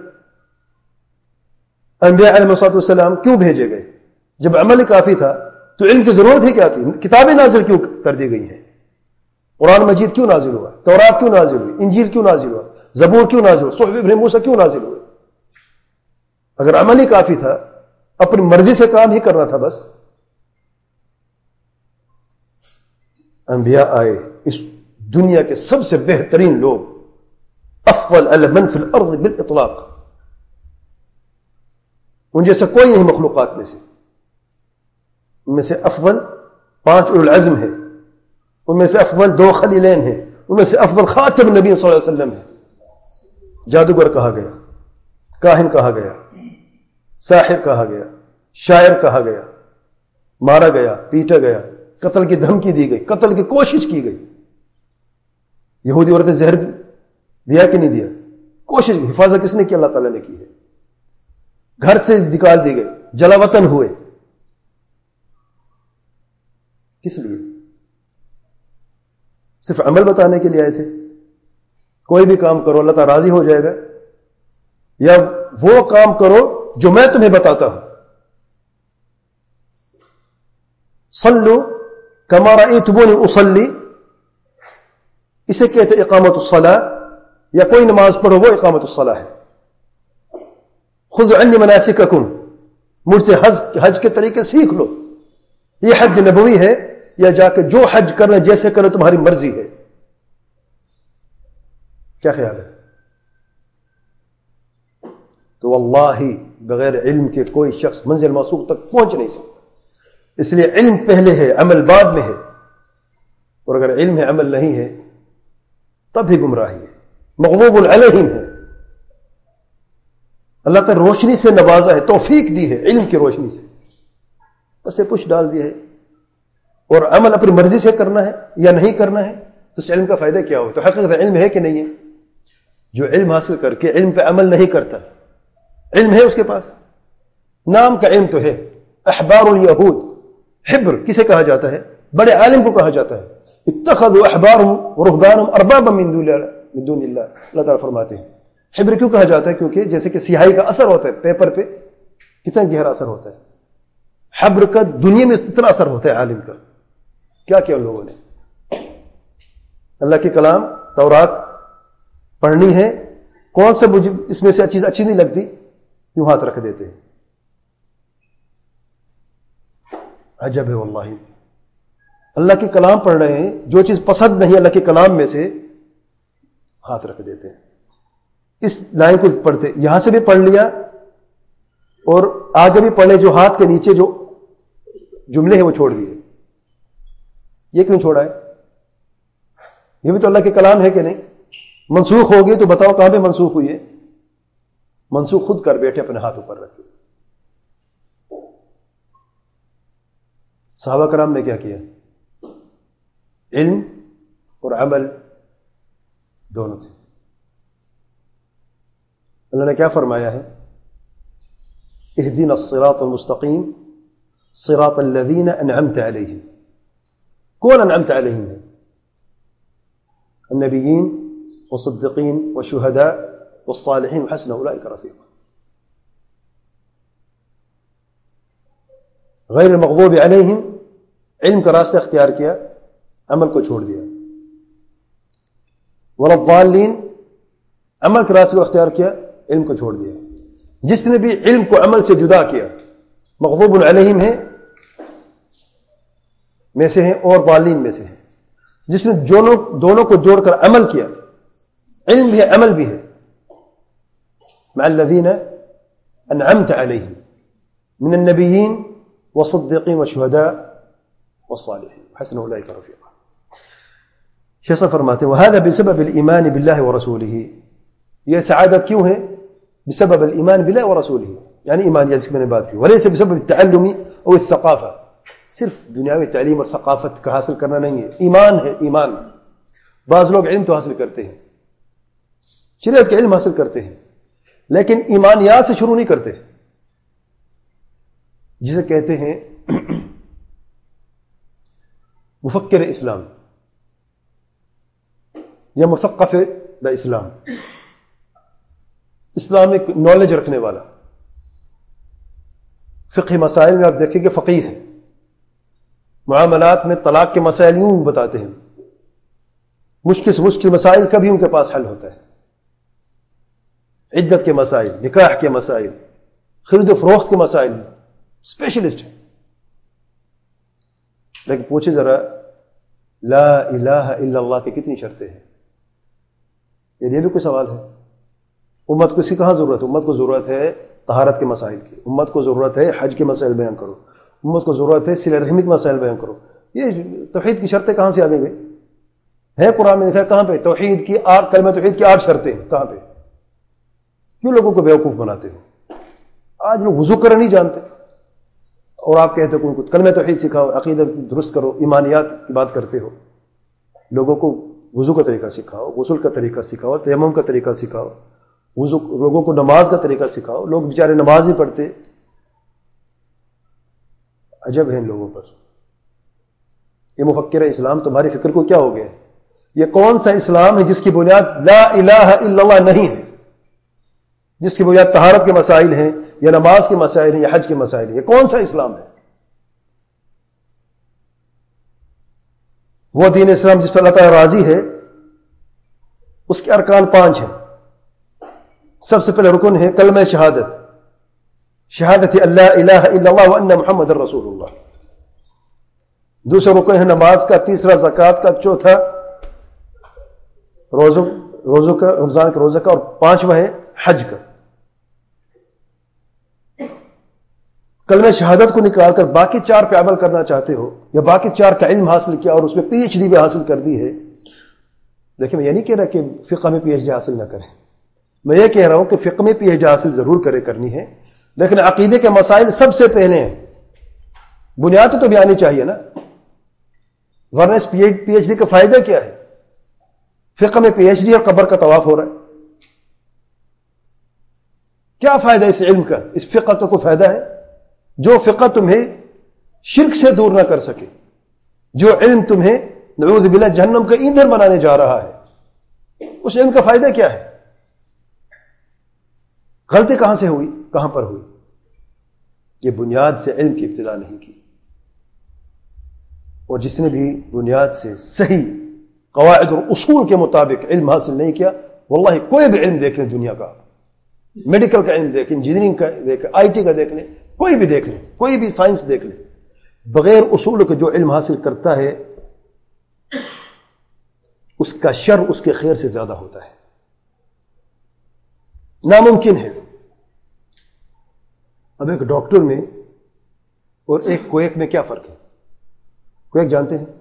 [SPEAKER 1] انبیاء علیہ الصلوۃ والسلام کیوں بھیجے گئے؟ جب عمل ہی کافی تھا تو علم کی ضرورت ہی کیا تھی؟ کتابیں نازل کیوں کر دی گئی ہیں؟ قرآن مجید کیوں نازل ہوا؟ تورات کیوں نازل ہوئی؟ انجیل کیوں نازل ہوا؟ زبور کیوں نازل ہوا؟ صحف ابراہیم موسیٰ کیوں نازل ہوئے؟ اگر عمل ہی کافی تھا، اپنی مرضی سے کام ہی کرنا تھا بس۔ انبیاء آئے، اس دنیا کے سب سے بہترین لوگ، افضل علی من فی الارض بالاطلاق، ان جیسا کوئی نہیں مخلوقات میں سے. ان میں سے افضل پانچ اولو العزم ہے، ان میں سے افضل دو خلیلین ہیں، ان میں سے افضل خاتم النبی صلی اللہ علیہ وسلم ہے. جادوگر کہا گیا، کاہن کہا گیا، ساحر کہا گیا، شاعر کہا گیا، مارا گیا، پیٹا گیا، قتل کی دھمکی دی گئی، قتل کی کوشش کی گئی. یہودی عورتیں زہر دیا کہ نہیں دیا؟ کوشش، حفاظت کس نے کی؟ اللہ تعالیٰ نے کی ہے. گھر سے نکال دی گئی، جلا وطن ہوئے. کس لیے؟ صرف عمل بتانے کے لیے آئے تھے. کوئی بھی کام کرو اللہ تعالیٰ راضی ہو جائے گا، یا وہ کام کرو جو میں تمہیں بتاتا ہوں. صلو کما رأیتمونی اصلی، اسے کہتے اقامت الصلاۃ، یا کوئی نماز پڑھو وہ اقامت الصلاۃ ہے. خذوا عنی مناسککم، مجھ سے حج حج کے طریقے سیکھ لو. یہ حج نبوی ہے یا جا کے جو حج کرنا جیسے کرو تمہاری مرضی ہے؟ کیا خیال ہے؟ تو واللہ بغیر علم کے کوئی شخص منزل موصول تک پہنچ نہیں سکتا. اس لیے علم پہلے ہے، عمل بعد میں ہے. اور اگر علم ہے عمل نہیں ہے تب بھی گمراہی ہے، مغضوب علیہم ہے. اللہ تعالی روشنی سے نوازا ہے، توفیق دی ہے علم کی روشنی سے، بس یہ پوچھ ڈال دیا ہے. اور عمل اپنی مرضی سے کرنا ہے یا نہیں کرنا ہے تو اس علم کا فائدہ کیا ہو؟ تو حقیقت علم ہے کہ نہیں ہے؟ جو علم حاصل کر کے علم پہ عمل نہیں کرتا، علم ہے اس کے پاس، نام کا علم تو ہے. احبار الیہود، حبر کسے کہا جاتا ہے؟ بڑے عالم کو کہا جاتا ہے. اتخذوا احبارهم ورهبانهم اربابا من دون اللہ. اللہ تعالیٰ فرماتے ہیں حبر کیوں کہا جاتا ہے؟ کیونکہ جیسے کہ سیاہی کا اثر ہوتا ہے پیپر پہ، کتنا گہرا اثر ہوتا ہے. حبر کا دنیا میں اتنا اثر ہوتا ہے عالم کا. کیا کیا ان لوگوں نے؟ اللہ کے کلام تورات پڑھنی ہے، کون سا مجھے اس میں سے چیز اچھی نہیں لگتی، یوں ہاتھ رکھ دیتے ہیں. عجب ہے واللہ. اللہ کے کلام پڑھ رہے ہیں، جو چیز پسند نہیں اللہ کے کلام میں سے ہاتھ رکھ دیتے ہیں. اس لائن کو پڑھتے یہاں سے بھی پڑھ لیا اور آگے بھی پڑھے، جو ہاتھ کے نیچے جو جملے ہیں وہ چھوڑ دیے. یہ کیوں چھوڑا ہے؟ یہ بھی تو اللہ کے کلام ہے کہ نہیں؟ منسوخ ہوگی تو بتاؤ کہاں پہ منسوخ ہوئی ہے؟ منسوخ خود کر بیٹھے اپنے ہاتھ اوپر رکھے. صحابہ کرام نے کیا کیا؟ علم اور عمل دونوں تھے. اللہ نے کیا فرمایا ہے؟ اہدنا الصراط المستقیم صراط الذین انعمت علیہم. کون انعمت علیہم ہے؟ النبیین والصدیقین والشہداء والصالحین وحسن اولئک رفیقا. غیر المغضوب علیہم، علم کا راستہ اختیار کیا، عمل کو چھوڑ دیا. ولا الضالین، عمل کے راستے کو اختیار کیا، علم کو چھوڑ دیا. جس نے بھی علم کو عمل سے جدا کیا مغضوب علیہم ہے میں سے ہیں اور ضالین میں سے ہیں. جس نے دونوں دونوں کو جوڑ کر عمل کیا، علم بھی ہے عمل بھی ہے، مع الذین انعمت علیہم من النبیین والصدیقین والشہداء والصالحین حسن اولئک رفیقا. شیخ صاحب فرماتے ہیں وهذا بسبب الایمان باللہ ورسولہ. یہ سعادت کیوں ہے؟ بسبب الایمان باللہ ورسولہ، یعنی ایمان جیسے کہ میں نے بات کی. وليس بسبب التعلم او الثقافہ، صرف دنیاوی تعلیم اور ثقافت کا حاصل کرنا نہیں ہے. ایمان ہے ایمان. بعض لوگ علم تو حاصل کرتے ہیں، شریعت کے علم حاصل کرتے ہیں، لیکن ایمانیات سے شروع نہیں کرتے، جسے کہتے ہیں مفکر اسلام یا مثقف با اسلام، اسلامک نالج رکھنے والا. فقہ مسائل میں آپ دیکھیں گے فقیہ ہے، معاملات میں طلاق کے مسائل یوں بتاتے ہیں، مشکل سے مشکل مسائل کا بھی ان کے پاس حل ہوتا ہے. عدت کے مسائل، نکاح کے مسائل، خرید و فروخت کے مسائل، اسپیشلسٹ ہے. لیکن پوچھے ذرا لا الہ الا اللہ کی کتنی شرطیں ہیں؟ یہ بھی کوئی سوال ہے؟ امت کو اس کی کہاں ضرورت ہے؟ امت کو ضرورت ہے طہارت کے مسائل کی، امت کو ضرورت ہے حج کے مسائل بیان کرو، امت کو ضرورت ہے صلہ رحمی کے مسائل بیان کرو۔ یہ توحید کی شرطیں کہاں سے آ گئی؟ ہے قرآن میں لکھا کہاں پہ؟ توحید کی آٹھ، کلمہ توحید کی آٹھ شرطیں کہاں پہ؟ کیوں لوگوں کو بیوقوف بناتے ہو؟ آج لوگ وضو کرنا نہیں جانتے اور آپ کہتے ہو کچھ کلمہ توحید سکھاؤ، عقیدہ درست کرو، ایمانیات کی بات کرتے ہو۔ لوگوں کو وضو کا طریقہ سکھاؤ، غسل کا طریقہ سکھاؤ، تیمم کا طریقہ سکھاؤ، وضو، لوگوں کو نماز کا طریقہ سکھاؤ۔ لوگ بیچارے نماز نہیں پڑھتے۔ عجب ہے ان لوگوں پر۔ یہ مفکر اسلام تمہاری فکر کو کیا ہو گیا؟ یہ کون سا اسلام ہے جس کی بنیاد لا الہ الا اللہ نہیں ہے، جس کی بنیاد طہارت کے مسائل ہیں یا نماز کے مسائل ہیں یا حج کے مسائل ہیں؟ یہ کون سا اسلام ہے؟ وہ دین اسلام جس پر اللہ تعالیٰ راضی ہے، اس کے ارکان پانچ ہیں۔ سب سے پہلے رکن ہے کلمہ شہادت، شہادت اللہ الہ الا اللہ وان محمد رسول اللہ۔ دوسرا رکن ہے نماز کا، تیسرا زکوٰۃ کا، چوتھا روزوں روزوں کا، رمضان کا روزہ کا، اور پانچواں ہے حج کا۔ کلمہ شہادت کو نکال کر باقی چار پہ عمل کرنا چاہتے ہو، یا باقی چار کا علم حاصل کیا اور اس میں پی ایچ ڈی بھی حاصل کر دی ہے۔ دیکھیں میں یہ نہیں کہہ رہا کہ فقہ میں پی ایچ ڈی حاصل نہ کریں، میں یہ کہہ رہا ہوں کہ فقہ میں پی ایچ ڈی حاصل ضرور کرے کرنی ہے، لیکن عقیدے کے مسائل سب سے پہلے ہیں۔ بنیاد تو بھی آنی چاہیے نا، ورنہ اس پی ایچ ڈی کا فائدہ کیا ہے؟ فقہ میں پی ایچ ڈی اور قبر کا طواف ہو رہا ہے، کیا فائدہ اس علم کا؟ اس فقہ کا کوئی فائدہ ہے؟ جو فقہ تمہیں شرک سے دور نہ کر سکے، جو علم تمہیں نعوذ باللہ جہنم کا ایندھن بنانے جا رہا ہے، اس علم کا فائدہ کیا ہے؟ غلطی کہاں سے ہوئی؟ کہاں پر ہوئی؟ کہ بنیاد سے علم کی ابتدا نہیں کی، اور جس نے بھی بنیاد سے صحیح قواعد اور اصول کے مطابق علم حاصل نہیں کیا، واللہ کوئی بھی علم دیکھ لیں دنیا کا، میڈیکل کا علم دیکھ لیں، انجینئرنگ کا دیکھ لیں، آئی ٹی کا دیکھ لیں، کوئی بھی دیکھ لیں، کوئی بھی سائنس دیکھ لیں، بغیر اصول کے جو علم حاصل کرتا ہے اس کا شر اس کے خیر سے زیادہ ہوتا ہے، ناممکن ہے۔ اب ایک ڈاکٹر میں اور ایک کویک میں کیا فرق ہے؟ کویک جانتے ہیں؟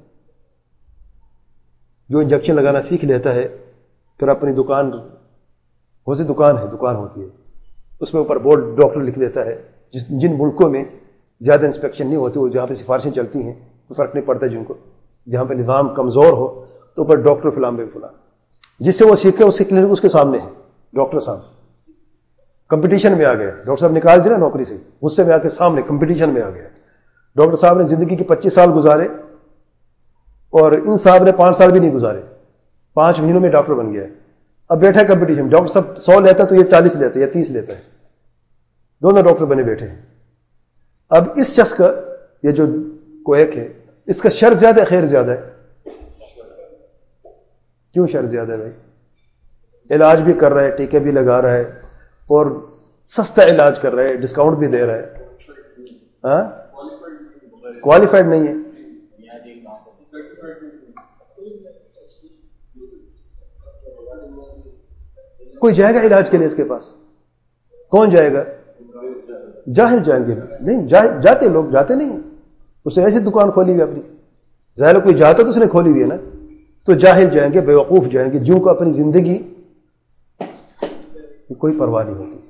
[SPEAKER 1] جو انجیکشن لگانا سیکھ لیتا ہے، پھر اپنی دکان، بہت سی دکان ہے دکان ہوتی ہے، اس میں اوپر بورڈ ڈاکٹر لکھ دیتا ہے۔ جس جن ملکوں میں زیادہ انسپیکشن نہیں ہوتی، وہ جہاں پہ سفارشیں چلتی ہیں، کوئی فرق نہیں پڑتا جن کو، جہاں پہ نظام کمزور ہو تو اوپر ڈاکٹر فلاں بے فلاں، جس سے وہ سیکھے اس کی کلینک اس کے سامنے ہے۔ ڈاکٹر صاحب کمپٹیشن میں آ گیا، ڈاکٹر صاحب نکال دیا نا نوکری سے، غصے میں آ کے سامنے کمپٹیشن میں آ گیا۔ ڈاکٹر صاحب نے زندگی کے پچیس سال گزارے اور ان صاحب نے پانچ سال بھی نہیں گزارے، پانچ مہینوں میں ڈاکٹر بن گیا ہے۔ اب بیٹھا ہے کمپٹیشن، ڈاکٹر صاحب سو لیتا ہے تو یہ چالیس لیتا ہے یا تیس لیتا ہے، دونوں ڈاکٹر بنے بیٹھے ہیں۔ اب اس شخص کا، یہ جو کویک ہے، اس کا شر زیادہ ہے خیر زیادہ ہے؟ کیوں شر زیادہ ہے بھائی؟ علاج بھی کر رہا ہے، ٹیکے بھی لگا رہا ہے، اور سستا علاج کر رہا ہے، ڈسکاؤنٹ بھی دے رہا ہے، ہاں کوالیفائڈ نہیں ہے۔ کوئی جائے گا علاج کے لیے اس کے پاس؟ کون جائے گا؟ جاہل جائیں گے، نہیں جاتے لوگ، جاتے نہیں ہیں۔ اس نے ایسی دکان کھولی ہوئی اپنی، ظاہر کوئی جاتا تو اس نے کھولی ہوئی ہے نا، تو جاہل جائیں گے، بیوقوف جائیں گے، جن کو اپنی زندگی کی کوئی پرواہ نہیں ہوتی۔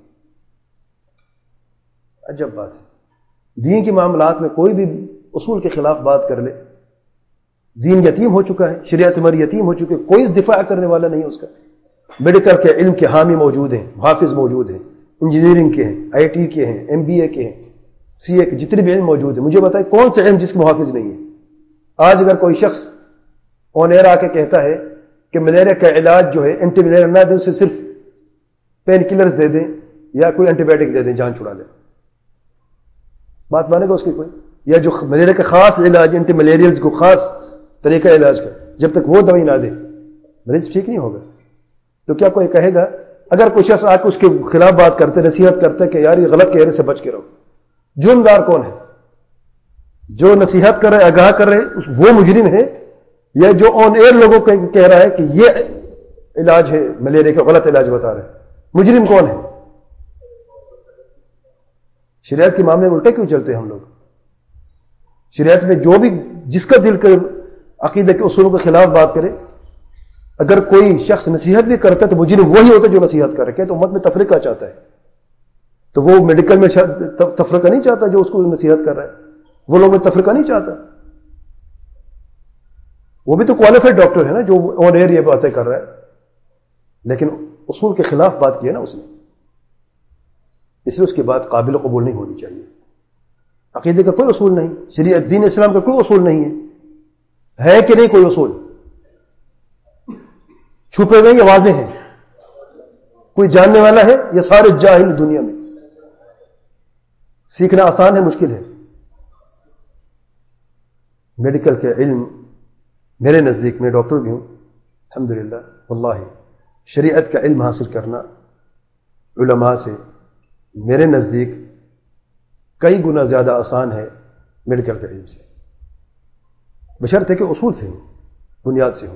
[SPEAKER 1] عجب بات ہے، دین کے معاملات میں کوئی بھی اصول کے خلاف بات کر لے، دین یتیم ہو چکا ہے، شریعت ہماری یتیم ہو چکی ہے، کوئی دفاع کرنے والا نہیں ہے اس کا۔ میڈیکل کے علم کے حامی موجود ہیں، محافظ موجود ہیں، انجینئرنگ کے ہیں، آئی ٹی کے ہیں، ایم بی اے کے ہیں، سی اے کے، جتنے بھی علم موجود ہیں، مجھے بتائیں کون سے علم جس کے محافظ نہیں ہے؟ آج اگر کوئی شخص آن ایئر آ کے کہتا ہے کہ ملیریا کا علاج جو ہے اینٹی ملیریا نہ دیں، اسے صرف پین کلرز دے دیں یا کوئی اینٹی بایوٹک دے دیں، جان چھڑا لیں، بات مانے گا اس کی کوئی؟ یا جو ملیریا کا خاص علاج، اینٹی ملیریلز کو خاص طریقہ علاج کا، جب تک وہ دوائی نہ دے مریض ٹھیک نہیں ہوگا۔ تو کیا کوئی کہے گا؟ اگر کوئی شخص آ کے اس کے خلاف بات کرتے، نصیحت کرتا ہے کہ یار یہ غلط کہنے سے بچ کے رہو، جرمدار کون ہے؟ جو نصیحت کر رہے، آگاہ کر رہے، وہ مجرم ہے، یا جو آن ایئر لوگوں کو کہہ رہا ہے کہ یہ علاج ہے ملیریا کا غلط علاج بتا رہے ہیں، مجرم کون ہے؟ شریعت کے معاملے میں الٹے کیوں چلتے ہیں ہم لوگ؟ شریعت میں جو بھی جس کا دل کر عقیدہ کے اصولوں کے خلاف بات کرے، اگر کوئی شخص نصیحت بھی کرتا ہے تو مجرم وہی ہوتا ہے جو نصیحت کر رہے، تو امت میں تفرقہ چاہتا ہے، تو وہ میڈیکل میں تفرقہ نہیں چاہتا جو اس کو نصیحت کر رہا ہے، وہ لوگ میں تفرقہ نہیں چاہتا، وہ بھی تو کوالیفائڈ ڈاکٹر ہے نا جو آن ایئر یہ باتیں کر رہا ہے، لیکن اصول کے خلاف بات کی ہے نا اس نے، اس لیے اس کی بات قابل قبول نہیں ہونی چاہیے۔ عقیدے کا کوئی اصول نہیں، شریعت دین اسلام کا کوئی اصول نہیں ہے، ہے کہ نہیں کوئی اصول؟ چھپے ہوئے یا واضح ہیں؟ کوئی جاننے والا ہے یا سارے جاہل دنیا میں؟ سیکھنا آسان ہے مشکل ہے؟ میڈیکل کے علم میرے نزدیک، میں ڈاکٹر بھی ہوں الحمدللہ، واللہ شریعت کا علم حاصل کرنا علماء سے میرے نزدیک کئی گنا زیادہ آسان ہے میڈیکل کے علم سے، بشرطے کہ اصول سے ہو، بنیاد سے ہو۔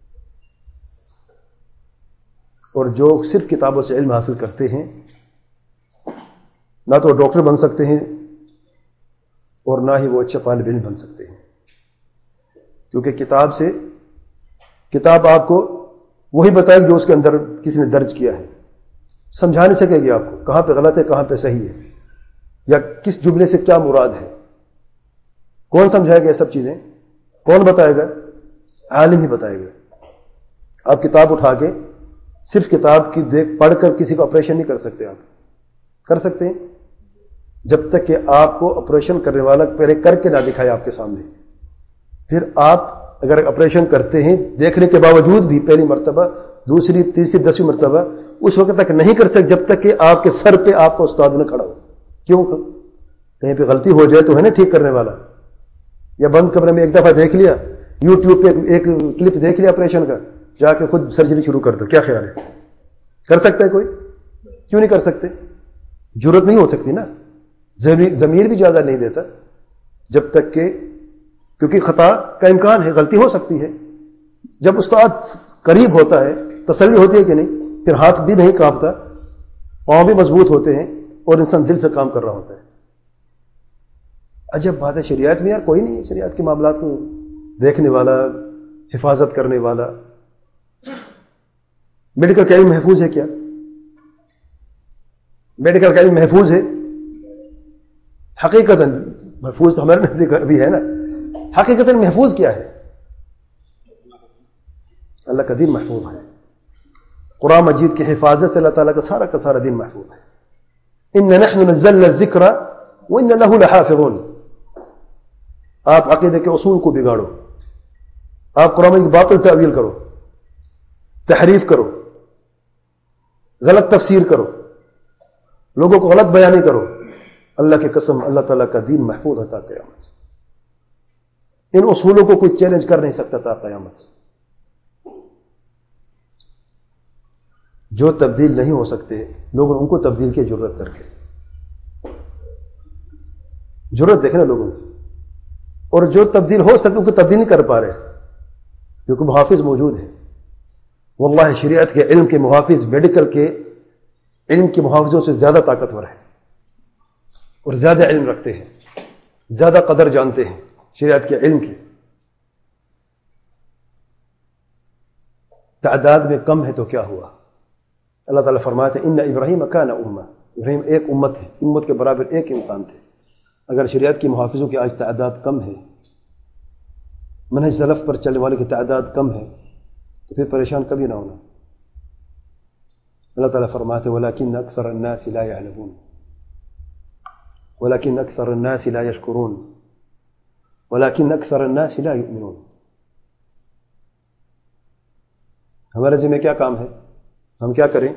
[SPEAKER 1] اور جو صرف کتابوں سے علم حاصل کرتے ہیں نہ تو وہ ڈاکٹر بن سکتے ہیں اور نہ ہی وہ اچھا طالب علم بن سکتے ہیں، کیونکہ کتاب سے کتاب آپ کو وہی بتائے گی جو اس کے اندر کسی نے درج کیا ہے، سمجھا نہیں سکے گی آپ کو کہاں پہ غلط ہے کہاں پہ صحیح ہے، یا کس جملے سے کیا مراد ہے۔ کون سمجھائے گا یہ سب چیزیں؟ کون بتائے گا؟ عالم ہی بتائے گا۔ آپ کتاب اٹھا کے صرف کتاب کی دیکھ پڑھ کر کسی کو آپریشن نہیں کر سکتے، آپ کر سکتے ہیں جب تک کہ آپ کو آپریشن کرنے والا پہلے کر کے نہ دکھائے آپ کے سامنے، پھر آپ اگر آپریشن کرتے ہیں دیکھنے کے باوجود بھی پہلی مرتبہ، دوسری، تیسری، دسویں مرتبہ اس وقت تک نہیں کر سکتے جب تک کہ آپ کے سر پہ آپ کا استاد نہ کھڑا ہو۔ کیوں؟ کہیں پہ غلطی ہو جائے تو ہے نا ٹھیک کرنے والا، یا بند کمرے میں ایک دفعہ دیکھ لیا، یوٹیوب پہ ایک کلپ دیکھ لیا آپریشن کا، جا کے خود سرجری شروع کر دو، کیا خیال ہے؟ کر سکتا ہے کوئی؟ کیوں نہیں کر سکتے؟ جرت نہیں ہو سکتی نا، ضمیر بھی اجازت نہیں دیتا جب تک کہ، کیونکہ خطا کا امکان ہے، غلطی ہو سکتی ہے۔ جب استاد قریب ہوتا ہے تسلی ہوتی ہے کہ نہیں، پھر ہاتھ بھی نہیں کانپتا، پاؤں بھی مضبوط ہوتے ہیں اور انسان دل سے کام کر رہا ہوتا ہے۔ عجب بات ہے، شریعت میں یار کوئی نہیں ہے شریعت کے معاملات کو دیکھنے والا، حفاظت کرنے والا۔ میڈیکل کا علم محفوظ ہے کیا؟ میڈیکل کا علم محفوظ ہے؟ حقیقتاً محفوظ تو ہمارے نزدیک بھی ہے نا، حقیقتاً محفوظ کیا ہے؟ اللہ کا دین محفوظ ہے، قرآن مجید کی حفاظت سے اللہ تعالیٰ کا سارا کا سارا دین محفوظ ہے۔ اِنَّا نَحْنُ نَزَّلْنَا الذِّكْرَ وَإِنَّا لَهُ لَحَافِظُونَ۔ آپ عقیدے کے اصول کو بگاڑو، آپ قرآن کی باطل تعویل کرو، تحریف کرو، غلط تفسیر کرو، لوگوں کو غلط بیانی کرو، اللہ کی قسم اللہ تعالیٰ کا دین محفوظ ہے تا قیامت۔ ان اصولوں کو کوئی چیلنج کر نہیں سکتا تا قیامت۔ جو تبدیل نہیں ہو سکتے لوگ ان کو تبدیل کی جرت کر کے، جرت دیکھنا لوگوں کی، اور جو تبدیل ہو سکتے ان کو تبدیل نہیں کر پا رہے کیونکہ محافظ موجود ہیں۔ واللہ شریعت کے علم کے محافظ میڈیکل کے علم کے محافظوں سے زیادہ طاقتور ہیں اور زیادہ علم رکھتے ہیں، زیادہ قدر جانتے ہیں شریعت کے علم کی۔ تعداد میں کم ہے تو کیا ہوا؟ اللہ تعالیٰ فرماتے ہیں ان ابراہیم کان امہ، ابراہیم ایک امت ہے، امت کے برابر ایک انسان تھے۔ اگر شریعت کی محافظوں کی آج تعداد کم ہے، منہج سلف پر چلنے والے کی تعداد کم ہے، تو پھر پریشان کبھی نہ ہونا۔ اللہ تعالیٰ فرماتے ہیں وَلَكِنَّ أَكْثَرَ النَّاسِ لَا يَعْلَمُونَ وَلَكِنَّ أَكْثَرَ النَّاسِ لَا يَشْكُرُونَ وَلَكِنَّ أَكْثَرَ النَّاسِ لَا يُؤْمِنُونَ۔ ہمارے ذمہ کیا کام ہے؟ ہم کیا کریں؟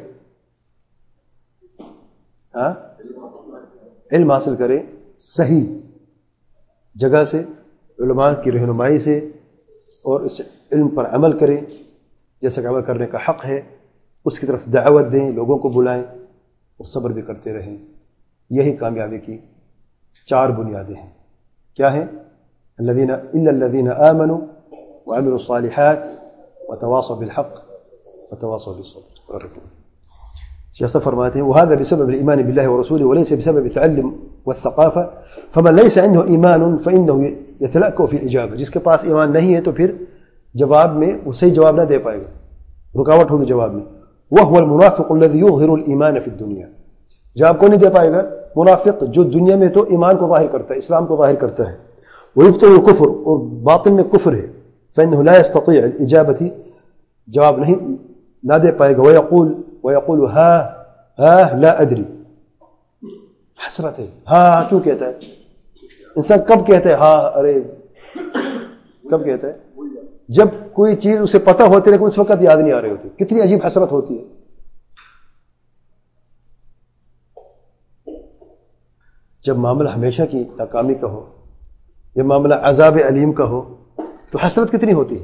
[SPEAKER 1] ہاں علم حاصل کریں صحیح جگہ سے، علماء کی رہنمائی سے، اور اس علم پر عمل کریں جیسا کہ عمل کرنے کا حق ہے، اس کی طرف دعوت دیں، لوگوں کو بلائیں، اور صبر بھی کرتے رہیں۔ یہی کامیابی کی چار بنیادیں ہیں۔ کیا ہیں؟ الذین الا الذین آمنوا وعملوا الصالحات وتواصوا بالحق وتواصوا بالصبر. جیسا فرماتے ہیں وهذا بسبب الإيمان بالله ورسوله وليس بسبب التعلم والثقافة فمن ليس عنده إيمان فإنه يتلأكأ في الإجابة. جس کے پاس ایمان نہیں ہے تو پھر جواب میں وہ صحیح جواب نہ دے پائے گا, رکاوٹ ہوگی جواب میں. وهو المنافق الذي يظهر الإيمان في الدنيا. جواب کو نہیں دے پائے گا منافق جو دنیا میں تو ایمان کو ظاہر کرتا ہے, اسلام کو ظاہر کرتا ہے. ويبطل الكفر, اور باطن میں کفر ہے. فإنه لا يستطيع الإجابة, جواب نہیں نہ دے پائے گا. ويقول ويقول ها ها لا ادری, حسرت ہے. ہاں کیوں کہتا ہے انسان؟ کب کہتا ہے ہاں؟ ارے کب کہتا ہے؟ جب کوئی چیز اسے پتہ ہوتی لیکن اس وقت یاد نہیں آ رہی ہوتی. کتنی عجیب حسرت ہوتی ہے. جب معاملہ ہمیشہ کی ناکامی کا ہو یا معاملہ عذاب علیم کا ہو تو حسرت کتنی ہوتی ہے.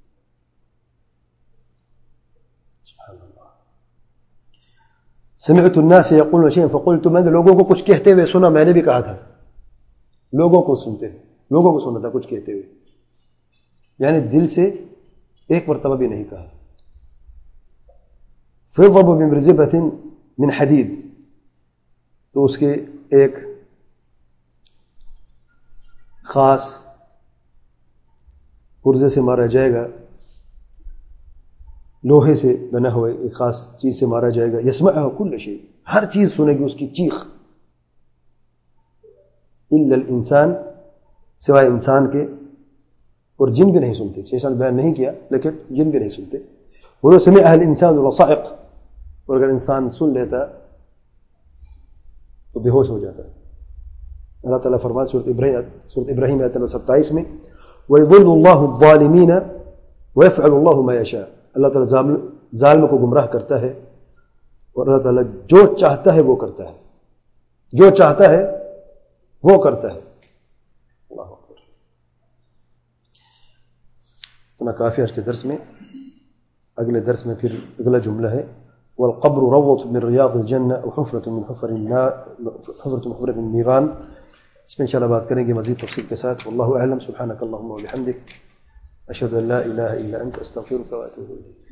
[SPEAKER 1] سمعت الناس يقولون شيئا فقلت, میں نے لوگوں کو کچھ کہتے ہوئے سنا, میں نے بھی کہا تھا. لوگوں کو سنتے لوگوں کو سنا تھا کچھ کہتے ہوئے, یعنی دل سے ایک مرتبہ بھی نہیں کہا. فيضرب بمرزبة من حديد, تو اس کے ایک خاص پرزے سے مارا جائے گا, لوہے سے بنا ہوا ایک خاص چیز سے مارا جائے گا. یسمعہ کل شیء, ہر چیز سنے گی اس کی چیخ. الا الانسان, سوائے انسان کے, اور جن بھی نہیں سنتے. شیطان بیان نہیں کیا لیکن جن بھی نہیں سنتے. ولو سمعها الانسان لصعق, اور اگر انسان سن لیتا تو بے ہوش ہو جاتا. اللہ تعالیٰ فرماتا سورۃ ابراہیم سورۃ ابراہیم آیت نمبر ستائیس میں وَيُضِلُّ اللَّهُ الظَّالِمِينَ وَيَفْعَلُ اللَّهُ مَا يَشَاءُ. اللہ تعالیٰ ظالم کو گمراہ کرتا ہے اور اللہ تعالیٰ جو چاہتا ہے وہ کرتا ہے, جو چاہتا ہے وہ کرتا ہے. اللہ اکبر. اتنا کافی آج کے درس میں. اگلے درس میں پھر اگلا جملہ ہے والقبر روضة من رياض الجنة أو حفرة من حفر النار, حفرة من حفرة النيران. اس میں انشاءاللہ بات کریں گے مزید تفصیل کے ساتھ. واللہ اعلم. سبحانك اللهم وبحمدك أشهد أن لا إله إلا أنت أستغفرك وأتوب إليك.